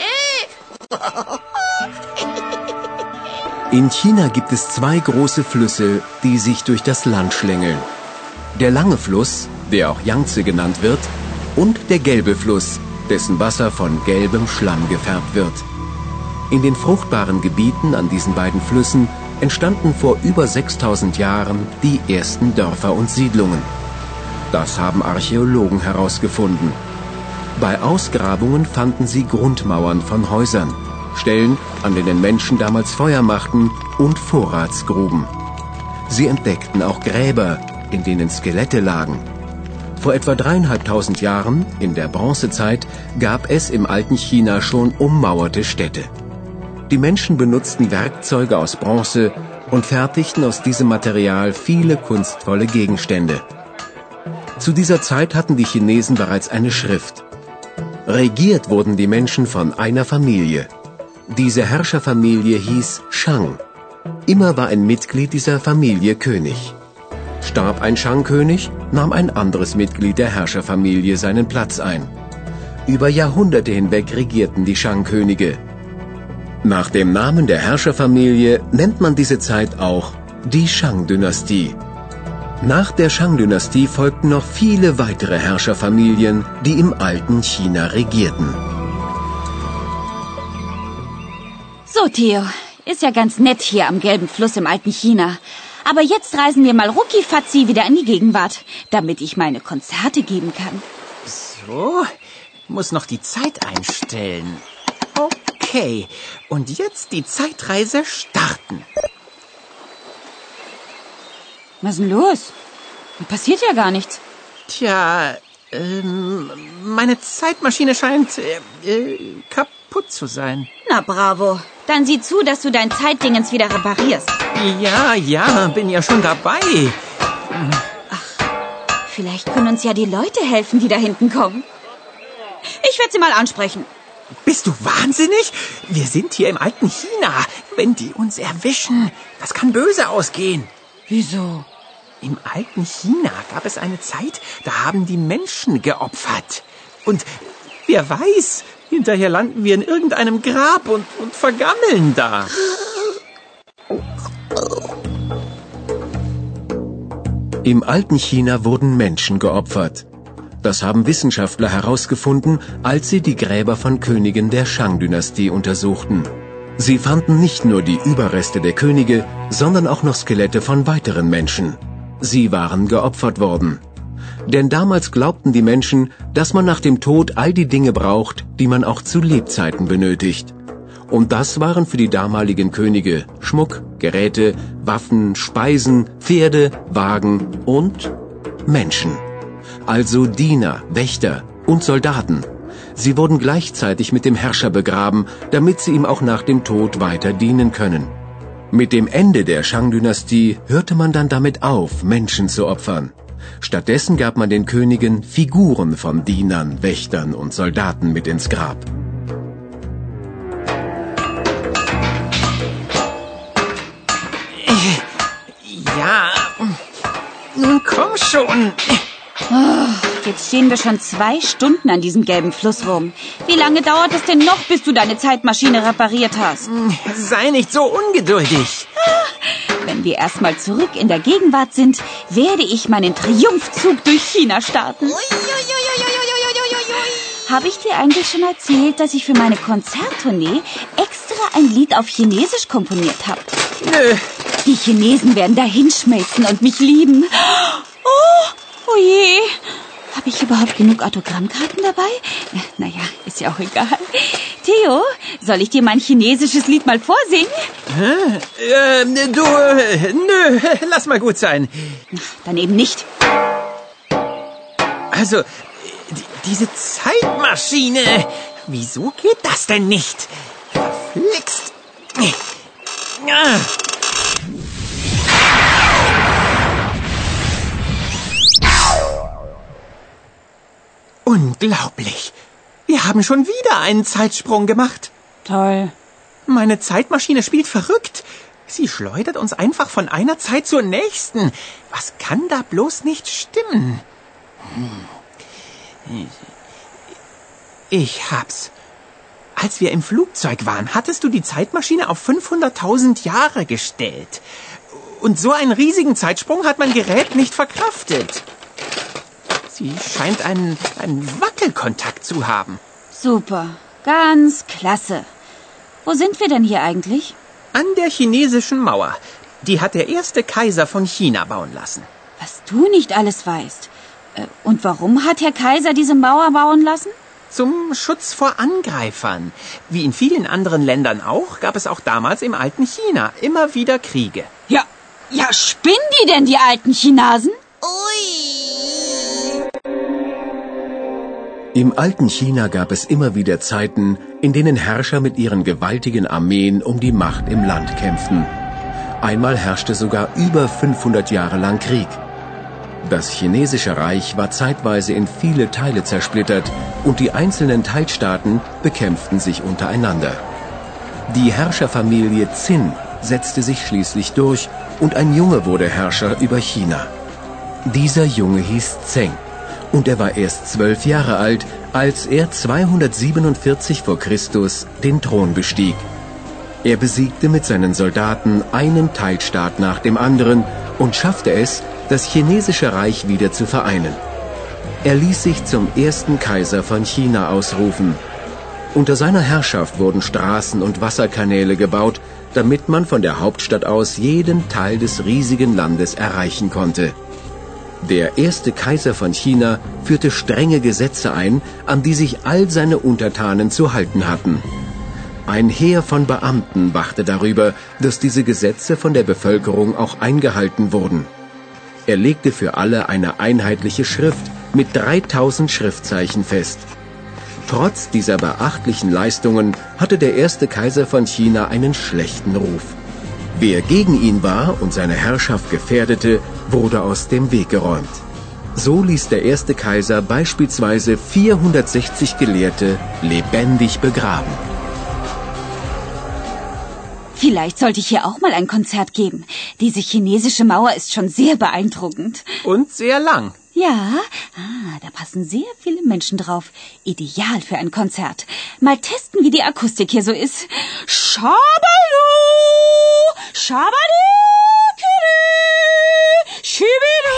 In China gibt es zwei große Flüsse, die sich durch das Land schlängeln. Der lange Fluss, der auch Yangtze genannt wird, und der gelbe Fluss, dessen Wasser von gelbem Schlamm gefärbt wird. In den fruchtbaren Gebieten an diesen beiden Flüssen entstanden vor über sechstausend Jahren die ersten Dörfer und Siedlungen. Das haben Archäologen herausgefunden. Bei Ausgrabungen fanden sie Grundmauern von Häusern, Stellen, an denen Menschen damals Feuer machten, und Vorratsgruben. Sie entdeckten auch Gräber, in denen Skelette lagen. Vor etwa dreieinhalbtausend Jahren, in der Bronzezeit, gab es im alten China schon ummauerte Städte. Die Menschen benutzten Werkzeuge aus Bronze und fertigten aus diesem Material viele kunstvolle Gegenstände. Zu dieser Zeit hatten die Chinesen bereits eine Schrift. Regiert wurden die Menschen von einer Familie. Diese Herrscherfamilie hieß Shang. Immer war ein Mitglied dieser Familie König. Starb ein Shang-König, nahm ein anderes Mitglied der Herrscherfamilie seinen Platz ein. Über Jahrhunderte hinweg regierten die Shang-Könige. Nach dem Namen der Herrscherfamilie nennt man diese Zeit auch die Shang-Dynastie. Nach der Shang-Dynastie folgten noch viele weitere Herrscherfamilien, die im alten China regierten. So, Theo, ist ja ganz nett hier am gelben Fluss im alten China. Aber jetzt reisen wir mal ruckifatzi wieder in die Gegenwart, damit ich meine Konzerte geben kann. So, muss noch die Zeit einstellen. Okay, und jetzt die Zeitreise starten. Was ist denn los? Passiert ja gar nichts. Tja, ähm, meine Zeitmaschine scheint äh, äh, kaputt zu sein. Na bravo. Dann sieh zu, dass du dein Zeitdingens wieder reparierst. Ja, ja, bin ja schon dabei. Vielleicht können uns ja die Leute helfen, die da hinten kommen. Ich werde sie mal ansprechen. Bist du wahnsinnig? Wir sind hier im alten China. Wenn die uns erwischen, das kann böse ausgehen. Wieso? Im alten China gab es eine Zeit, da haben die Menschen geopfert. Und wer weiß, hinterher landen wir in irgendeinem Grab und, und vergammeln da. Im alten China wurden Menschen geopfert. Das haben Wissenschaftler herausgefunden, als sie die Gräber von Königen der Shang-Dynastie untersuchten. Sie fanden nicht nur die Überreste der Könige, sondern auch noch Skelette von weiteren Menschen. Sie waren geopfert worden. Denn damals glaubten die Menschen, dass man nach dem Tod all die Dinge braucht, die man auch zu Lebzeiten benötigt. Und das waren für die damaligen Könige Schmuck, Geräte, Waffen, Speisen, Pferde, Wagen und Menschen. Also Diener, Wächter und Soldaten. Sie wurden gleichzeitig mit dem Herrscher begraben, damit sie ihm auch nach dem Tod weiter dienen können. Mit dem Ende der Shang-Dynastie hörte man dann damit auf, Menschen zu opfern. Stattdessen gab man den Königen Figuren von Dienern, Wächtern und Soldaten mit ins Grab. Ja, nun komm schon. Oh, jetzt stehen wir schon zwei Stunden an diesem gelben Flusswurm. Wie lange dauert es denn noch, bis du deine Zeitmaschine repariert hast? Sei nicht so ungeduldig. Wenn wir erstmal zurück in der Gegenwart sind, werde ich meinen Triumphzug durch China starten. Habe ich dir eigentlich schon erzählt, dass ich für meine Konzerttournee extra ein Lied auf Chinesisch komponiert habe? Nö. Die Chinesen werden dahinschmelzen und mich lieben. Oh, oh je. Habe ich überhaupt genug Autogrammkarten dabei? Naja, ist ja auch egal. Theo, soll ich dir mein chinesisches Lied mal vorsingen? Äh, du, äh, nö, lass mal gut sein. Dann eben nicht. Also, die, diese Zeitmaschine, wieso geht das denn nicht? Verflixt. Ah. Unglaublich. Wir haben schon wieder einen Zeitsprung gemacht. Toll. Meine Zeitmaschine spielt verrückt. Sie schleudert uns einfach von einer Zeit zur nächsten. Was kann da bloß nicht stimmen? Ich hab's. Als wir im Flugzeug waren, hattest du die Zeitmaschine auf fünfhunderttausend Jahre gestellt. Und so einen riesigen Zeitsprung hat mein Gerät nicht verkraftet. Sie scheint einen, einen Wackelkontakt zu haben. Super. Ganz klasse. Wo sind wir denn hier eigentlich? An der chinesischen Mauer. Die hat der erste Kaiser von China bauen lassen. Was du nicht alles weißt. Und warum hat Herr Kaiser diese Mauer bauen lassen? Zum Schutz vor Angreifern. Wie in vielen anderen Ländern auch, gab es auch damals im alten China immer wieder Kriege. Ja, ja, spinnen die denn, die alten Chinasen? Im alten China gab es immer wieder Zeiten, in denen Herrscher mit ihren gewaltigen Armeen um die Macht im Land kämpften. Einmal herrschte sogar über fünfhundert Jahre lang Krieg. Das chinesische Reich war zeitweise in viele Teile zersplittert und die einzelnen Teilstaaten bekämpften sich untereinander. Die Herrscherfamilie Qin setzte sich schließlich durch und ein Junge wurde Herrscher über China. Dieser Junge hieß Zheng und er war erst zwölf Jahre alt, als er zweihundertsiebenundvierzig vor Christus den Thron bestieg. Er besiegte mit seinen Soldaten einen Teilstaat nach dem anderen und schaffte es, das chinesische Reich wieder zu vereinen. Er ließ sich zum ersten Kaiser von China ausrufen. Unter seiner Herrschaft wurden Straßen und Wasserkanäle gebaut, damit man von der Hauptstadt aus jeden Teil des riesigen Landes erreichen konnte. Der erste Kaiser von China führte strenge Gesetze ein, an die sich all seine Untertanen zu halten hatten. Ein Heer von Beamten wachte darüber, dass diese Gesetze von der Bevölkerung auch eingehalten wurden. Er legte für alle eine einheitliche Schrift mit dreitausend Schriftzeichen fest. Trotz dieser beachtlichen Leistungen hatte der erste Kaiser von China einen schlechten Ruf. Wer gegen ihn war und seine Herrschaft gefährdete, wurde aus dem Weg geräumt. So ließ der erste Kaiser beispielsweise vierhundertsechzig Gelehrte lebendig begraben. Vielleicht sollte ich hier auch mal ein Konzert geben. Diese chinesische Mauer ist schon sehr beeindruckend. Und sehr lang. Ja, ah, da passen sehr viele Menschen drauf. Ideal für ein Konzert. Mal testen, wie die Akustik hier so ist. Schabalu, Schabadi, Schibidu.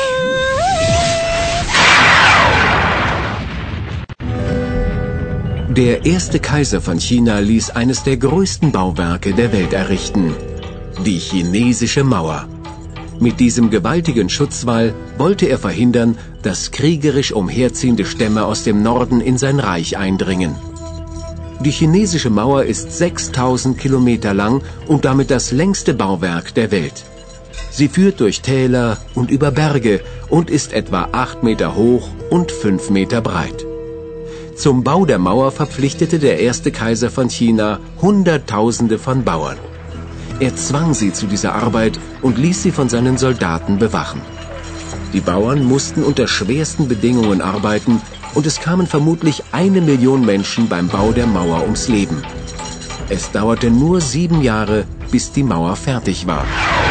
Der erste Kaiser von China ließ eines der größten Bauwerke der Welt errichten, die chinesische Mauer. Mit diesem gewaltigen Schutzwall wollte er verhindern, dass kriegerisch umherziehende Stämme aus dem Norden in sein Reich eindringen. Die chinesische Mauer ist sechstausend Kilometer lang und damit das längste Bauwerk der Welt. Sie führt durch Täler und über Berge und ist etwa acht Meter hoch und fünf Meter breit. Zum Bau der Mauer verpflichtete der erste Kaiser von China Hunderttausende von Bauern. Er zwang sie zu dieser Arbeit und ließ sie von seinen Soldaten bewachen. Die Bauern mussten unter schwersten Bedingungen arbeiten und es kamen vermutlich eine Million Menschen beim Bau der Mauer ums Leben. Es dauerte nur sieben Jahre, bis die Mauer fertig war.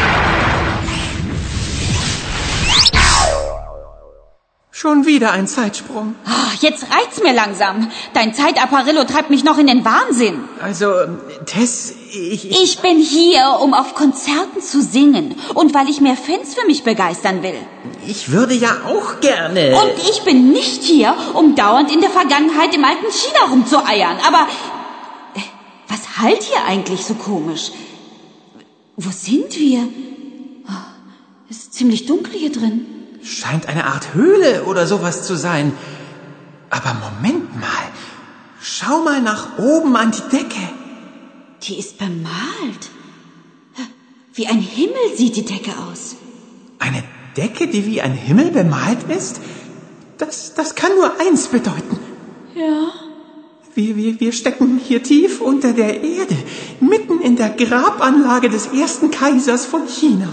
Schon wieder ein Zeitsprung. Oh, jetzt reicht's mir langsam. Dein Zeitapparillo treibt mich noch in den Wahnsinn. Also, Tess, ich... Ich bin hier, um auf Konzerten zu singen und weil ich mehr Fans für mich begeistern will. Ich würde ja auch gerne... Und ich bin nicht hier, um dauernd in der Vergangenheit im alten China rumzueiern. Aber äh, was halt hier eigentlich so komisch? Wo sind wir? Oh, es ist ziemlich dunkel hier drin. Scheint eine Art Höhle oder sowas zu sein. Aber Moment mal. Schau mal nach oben an die Decke. Die ist bemalt. Wie ein Himmel sieht die Decke aus. Eine Decke, die wie ein Himmel bemalt ist? Das, das kann nur eins bedeuten. Ja. Wir, wir, wir stecken hier tief unter der Erde, mitten in der Grabanlage des ersten Kaisers von China.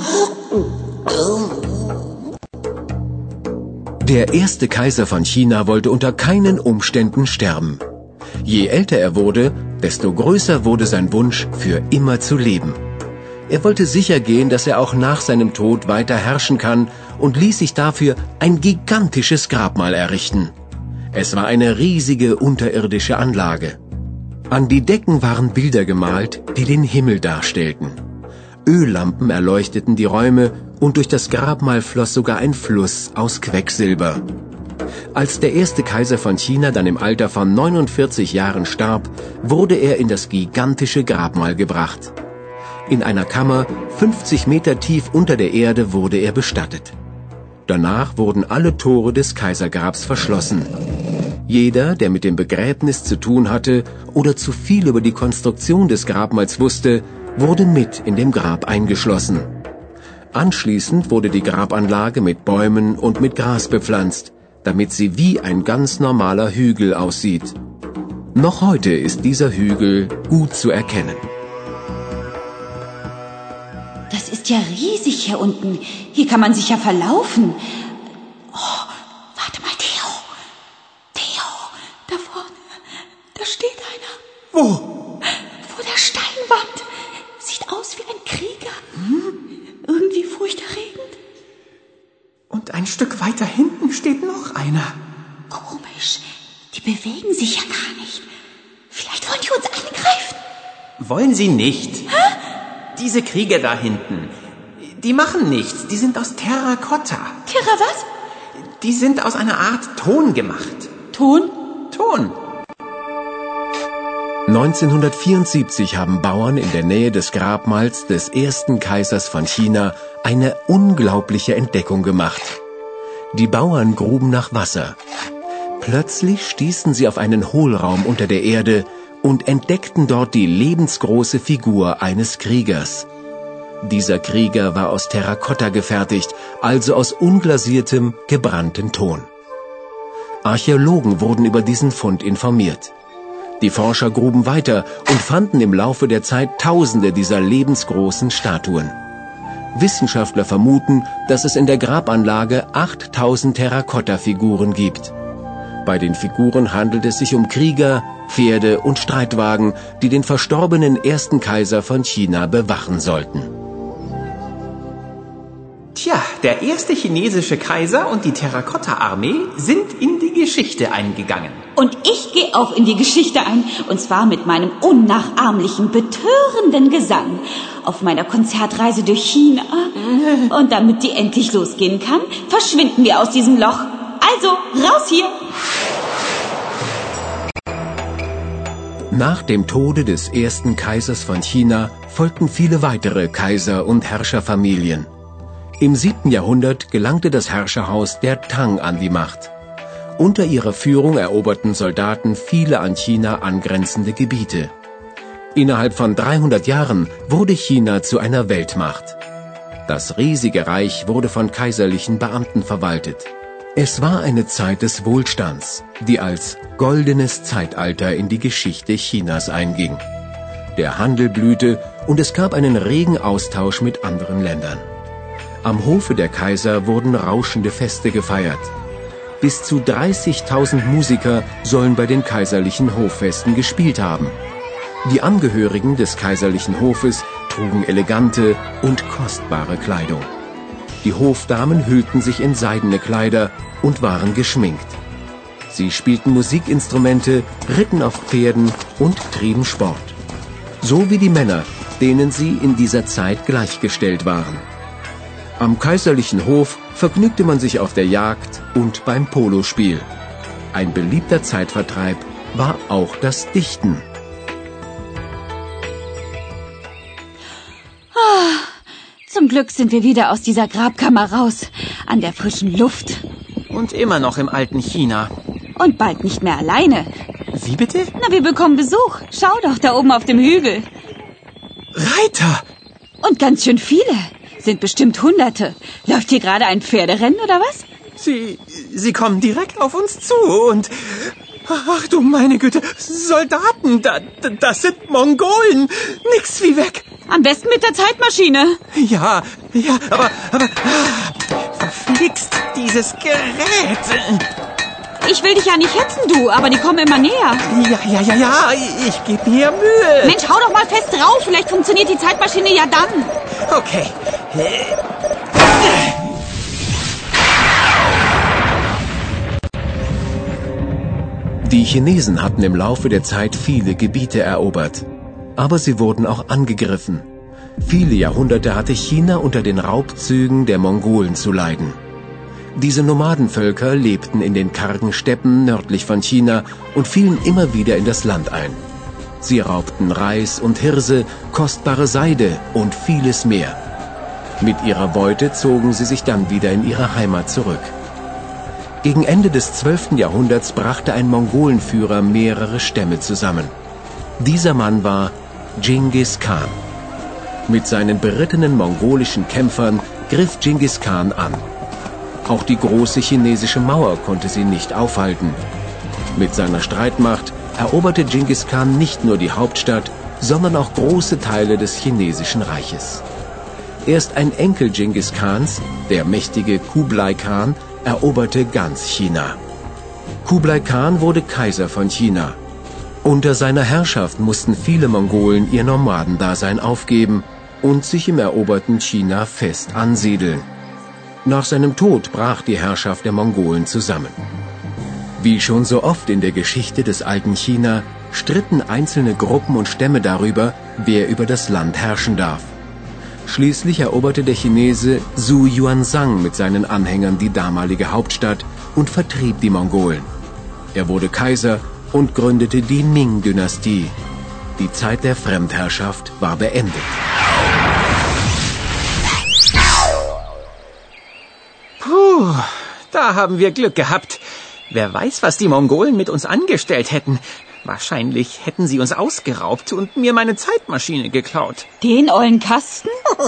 Der erste Kaiser von China wollte unter keinen Umständen sterben. Je älter er wurde, desto größer wurde sein Wunsch, für immer zu leben. Er wollte sicher gehen, dass er auch nach seinem Tod weiter herrschen kann und ließ sich dafür ein gigantisches Grabmal errichten. Es war eine riesige unterirdische Anlage. An die Decken waren Bilder gemalt, die den Himmel darstellten. Öllampen erleuchteten die Räume und durch das Grabmal floss sogar ein Fluss aus Quecksilber. Als der erste Kaiser von China dann im Alter von neunundvierzig Jahren starb, wurde er in das gigantische Grabmal gebracht. In einer Kammer, fünfzig Meter tief unter der Erde, wurde er bestattet. Danach wurden alle Tore des Kaisergrabs verschlossen. Jeder, der mit dem Begräbnis zu tun hatte oder zu viel über die Konstruktion des Grabmals wusste, wurde mit in dem Grab eingeschlossen. Anschließend wurde die Grabanlage mit Bäumen und mit Gras bepflanzt, damit sie wie ein ganz normaler Hügel aussieht. Noch heute ist dieser Hügel gut zu erkennen. Das ist ja riesig hier unten. Hier kann man sich ja verlaufen. Oh, warte mal, Theo. Theo, da vorne, da steht einer. Wo? Vor der Steinwand. Sieht aus wie ein Krieger. Hm? Irgendwie furchterregend. Und ein Stück weiter hinten steht noch einer. Komisch. Die bewegen sich ja gar nicht. Vielleicht wollen die uns angreifen. Wollen sie nicht. Hä? Diese Krieger da hinten, die machen nichts. Die sind aus Terrakotta. Terra was? Die sind aus einer Art Ton gemacht. Ton? Ton. neunzehnhundertvierundsiebzig haben Bauern in der Nähe des Grabmals des ersten Kaisers von China eine unglaubliche Entdeckung gemacht. Die Bauern gruben nach Wasser. Plötzlich stießen sie auf einen Hohlraum unter der Erde und entdeckten dort die lebensgroße Figur eines Kriegers. Dieser Krieger war aus Terrakotta gefertigt, also aus unglasiertem, gebrannten Ton. Archäologen wurden über diesen Fund informiert. Die Forscher gruben weiter und fanden im Laufe der Zeit Tausende dieser lebensgroßen Statuen. Wissenschaftler vermuten, dass es in der Grabanlage achttausend Terrakotta-Figuren gibt. Bei den Figuren handelt es sich um Krieger, Pferde und Streitwagen, die den verstorbenen ersten Kaiser von China bewachen sollten. Tja, der erste chinesische Kaiser und die Terrakotta-Armee sind in die Geschichte eingegangen. Und ich gehe auch in die Geschichte ein, und zwar mit meinem unnachahmlichen, betörenden Gesang auf meiner Konzertreise durch China. Und damit die endlich losgehen kann, verschwinden wir aus diesem Loch. Also, raus hier! Nach dem Tode des ersten Kaisers von China folgten viele weitere Kaiser- und Herrscherfamilien. Im siebten Jahrhundert gelangte das Herrscherhaus der Tang an die Macht. Unter ihrer Führung eroberten Soldaten viele an China angrenzende Gebiete. Innerhalb von dreihundert Jahren wurde China zu einer Weltmacht. Das riesige Reich wurde von kaiserlichen Beamten verwaltet. Es war eine Zeit des Wohlstands, die als goldenes Zeitalter in die Geschichte Chinas einging. Der Handel blühte und es gab einen regen Austausch mit anderen Ländern. Am Hofe der Kaiser wurden rauschende Feste gefeiert. Bis zu dreißigtausend Musiker sollen bei den kaiserlichen Hoffesten gespielt haben. Die Angehörigen des kaiserlichen Hofes trugen elegante und kostbare Kleidung. Die Hofdamen hüllten sich in seidene Kleider und waren geschminkt. Sie spielten Musikinstrumente, ritten auf Pferden und trieben Sport. So wie die Männer, denen sie in dieser Zeit gleichgestellt waren. Am kaiserlichen Hof vergnügte man sich auf der Jagd und beim Polospiel. Ein beliebter Zeitvertreib war auch das Dichten. Ah, zum Glück sind wir wieder aus dieser Grabkammer raus, an der frischen Luft. Und immer noch im alten China. Und bald nicht mehr alleine. Wie bitte? Na, wir bekommen Besuch. Schau doch, da oben auf dem Hügel. Reiter! Und ganz schön viele. Sind bestimmt Hunderte. Läuft hier gerade ein Pferderennen, oder was? Sie, sie kommen direkt auf uns zu und... Ach du meine Güte, Soldaten, da, das sind Mongolen. Nix wie weg. Am besten mit der Zeitmaschine. Ja, ja, aber... aber verflixt, dieses Gerät. Ich will dich ja nicht hetzen, du, aber die kommen immer näher. Ja, ja, ja, ja, ich gebe mir Mühe. Mensch, hau doch mal fest drauf. Vielleicht funktioniert die Zeitmaschine ja dann. Okay. Die Chinesen hatten im Laufe der Zeit viele Gebiete erobert. Aber sie wurden auch angegriffen. Viele Jahrhunderte hatte China unter den Raubzügen der Mongolen zu leiden. Diese Nomadenvölker lebten in den kargen Steppen nördlich von China und fielen immer wieder in das Land ein. Sie raubten Reis und Hirse, kostbare Seide und vieles mehr. Mit ihrer Beute zogen sie sich dann wieder in ihre Heimat zurück. Gegen Ende des zwölften Jahrhunderts brachte ein Mongolenführer mehrere Stämme zusammen. Dieser Mann war Genghis Khan. Mit seinen berittenen mongolischen Kämpfern griff Genghis Khan an. Auch die große chinesische Mauer konnte sie nicht aufhalten. Mit seiner Streitmacht eroberte Genghis Khan nicht nur die Hauptstadt, sondern auch große Teile des chinesischen Reiches. Erst ein Enkel Genghis Khans, der mächtige Kublai Khan, eroberte ganz China. Kublai Khan wurde Kaiser von China. Unter seiner Herrschaft mussten viele Mongolen ihr Nomadendasein aufgeben und sich im eroberten China fest ansiedeln. Nach seinem Tod brach die Herrschaft der Mongolen zusammen. Wie schon so oft in der Geschichte des alten China stritten einzelne Gruppen und Stämme darüber, wer über das Land herrschen darf. Schließlich eroberte der Chinese Zhou Yuanzhang mit seinen Anhängern die damalige Hauptstadt und vertrieb die Mongolen. Er wurde Kaiser und gründete die Ming-Dynastie. Die Zeit der Fremdherrschaft war beendet. Puh, da haben wir Glück gehabt. Wer weiß, was die Mongolen mit uns angestellt hätten. Wahrscheinlich hätten sie uns ausgeraubt und mir meine Zeitmaschine geklaut. Den ollen Kasten?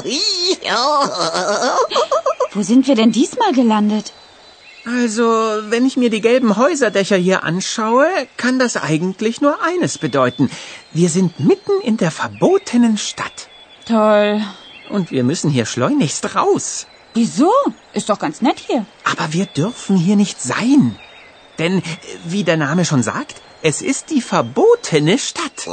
Wo sind wir denn diesmal gelandet? Also, wenn ich mir die gelben Häuserdächer hier anschaue, kann das eigentlich nur eines bedeuten. Wir sind mitten in der verbotenen Stadt. Toll. Und wir müssen hier schleunigst raus. Wieso? Ist doch ganz nett hier. Aber wir dürfen hier nicht sein. Denn, wie der Name schon sagt, es ist die verbotene Stadt.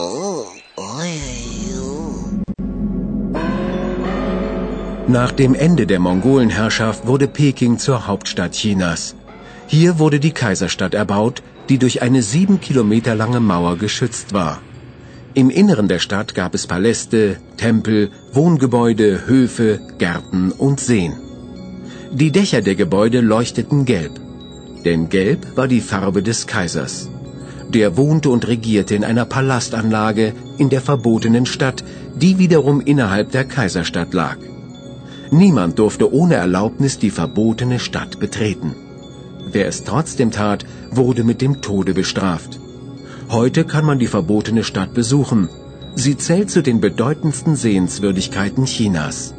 Nach dem Ende der Mongolenherrschaft wurde Peking zur Hauptstadt Chinas. Hier wurde die Kaiserstadt erbaut, die durch eine sieben Kilometer lange Mauer geschützt war. Im Inneren der Stadt gab es Paläste, Tempel, Wohngebäude, Höfe, Gärten und Seen. Die Dächer der Gebäude leuchteten gelb, denn gelb war die Farbe des Kaisers. Der wohnte und regierte in einer Palastanlage in der verbotenen Stadt, die wiederum innerhalb der Kaiserstadt lag. Niemand durfte ohne Erlaubnis die verbotene Stadt betreten. Wer es trotzdem tat, wurde mit dem Tode bestraft. Heute kann man die verbotene Stadt besuchen. Sie zählt zu den bedeutendsten Sehenswürdigkeiten Chinas.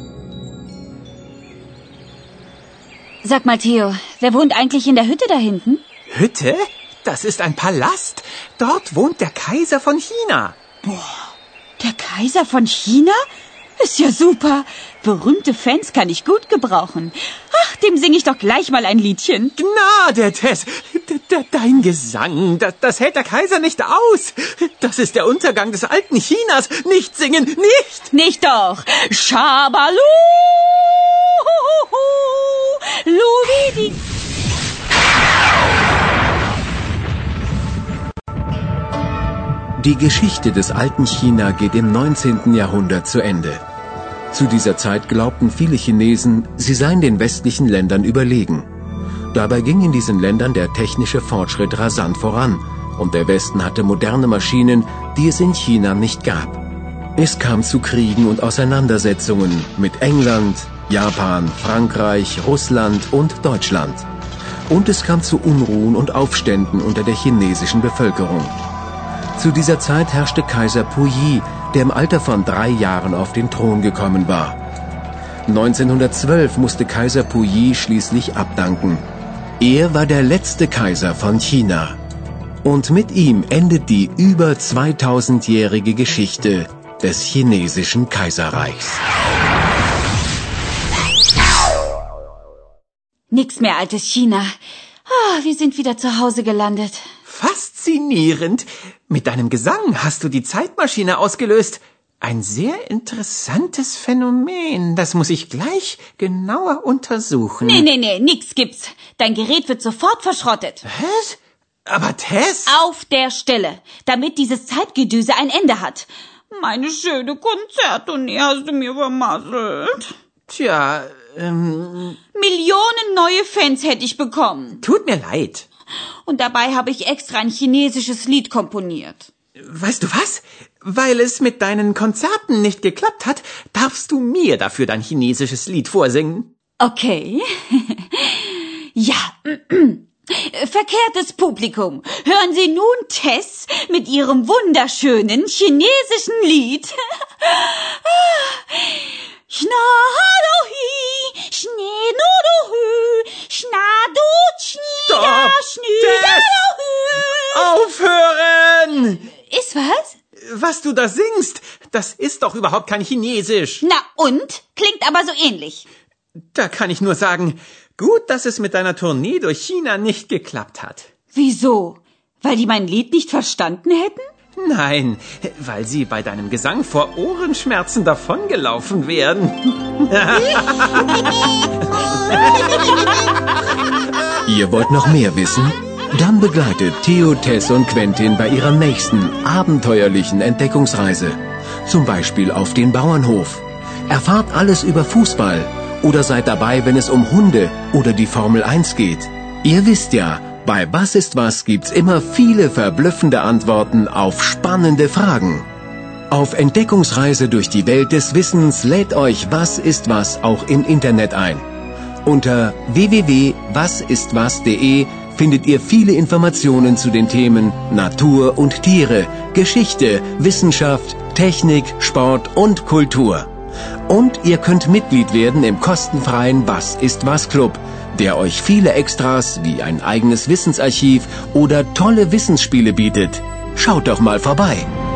Sag mal, Theo, wer wohnt eigentlich in der Hütte da hinten? Hütte? Das ist ein Palast. Dort wohnt der Kaiser von China. Boah, der Kaiser von China? Ist ja super. Berühmte Fans kann ich gut gebrauchen. Ach, dem singe ich doch gleich mal ein Liedchen. Gnade, Tess. D- d- dein Gesang, das, das hält der Kaiser nicht aus. Das ist der Untergang des alten Chinas. Nicht singen, nicht! Nicht doch. Schabalu, Luidi. Die Geschichte des alten China geht im neunzehnten Jahrhundert zu Ende. Zu dieser Zeit glaubten viele Chinesen, sie seien den westlichen Ländern überlegen. Dabei ging in diesen Ländern der technische Fortschritt rasant voran und der Westen hatte moderne Maschinen, die es in China nicht gab. Es kam zu Kriegen und Auseinandersetzungen mit England, Japan, Frankreich, Russland und Deutschland. Und es kam zu Unruhen und Aufständen unter der chinesischen Bevölkerung. Zu dieser Zeit herrschte Kaiser Puyi, der im Alter von drei Jahren auf den Thron gekommen war. neunzehnhundertzwölf musste Kaiser Puyi schließlich abdanken. Er war der letzte Kaiser von China. Und mit ihm endet die über zweitausendjährige Geschichte des chinesischen Kaiserreichs. Nix mehr altes China. Ah, wir sind wieder zu Hause gelandet. Faszinierend. Mit deinem Gesang hast du die Zeitmaschine ausgelöst. Ein sehr interessantes Phänomen. Das muss ich gleich genauer untersuchen. Nee, nee, nee, nix gibt's. Dein Gerät wird sofort verschrottet. Was? Aber Tess? Auf der Stelle, damit dieses Zeitgedüse ein Ende hat. Meine schöne Konzerttournee hast du mir vermasselt. Tja, ähm... Millionen neue Fans hätte ich bekommen. Tut mir leid. Und dabei habe ich extra ein chinesisches Lied komponiert. Weißt du was? Weil es mit deinen Konzerten nicht geklappt hat, darfst du mir dafür dein chinesisches Lied vorsingen. Okay. Ja. Verkehrtes Publikum, hören Sie nun Tess mit ihrem wunderschönen chinesischen Lied. Schnadohi, Schneenudohü, Schnaduchnia, Schneedohü. Aufhören! Ist was? Was du da singst, das ist doch überhaupt kein Chinesisch. Na und? Klingt aber so ähnlich. Da kann ich nur sagen, gut, dass es mit deiner Tournee durch China nicht geklappt hat. Wieso? Weil die mein Lied nicht verstanden hätten? Nein, weil sie bei deinem Gesang vor Ohrenschmerzen davongelaufen wären. Ihr wollt noch mehr wissen? Dann begleitet Theo, Tess und Quentin bei ihrer nächsten abenteuerlichen Entdeckungsreise. Zum Beispiel auf den Bauernhof. Erfahrt alles über Fußball oder seid dabei, wenn es um Hunde oder die Formel eins geht. Ihr wisst ja, bei Was ist was gibt's immer viele verblüffende Antworten auf spannende Fragen. Auf Entdeckungsreise durch die Welt des Wissens lädt euch Was ist was auch im Internet ein. Unter w w w punkt was ist was punkt de findet ihr viele Informationen zu den Themen Natur und Tiere, Geschichte, Wissenschaft, Technik, Sport und Kultur. Und ihr könnt Mitglied werden im kostenfreien Was ist was Club, der euch viele Extras wie ein eigenes Wissensarchiv oder tolle Wissensspiele bietet. Schaut doch mal vorbei.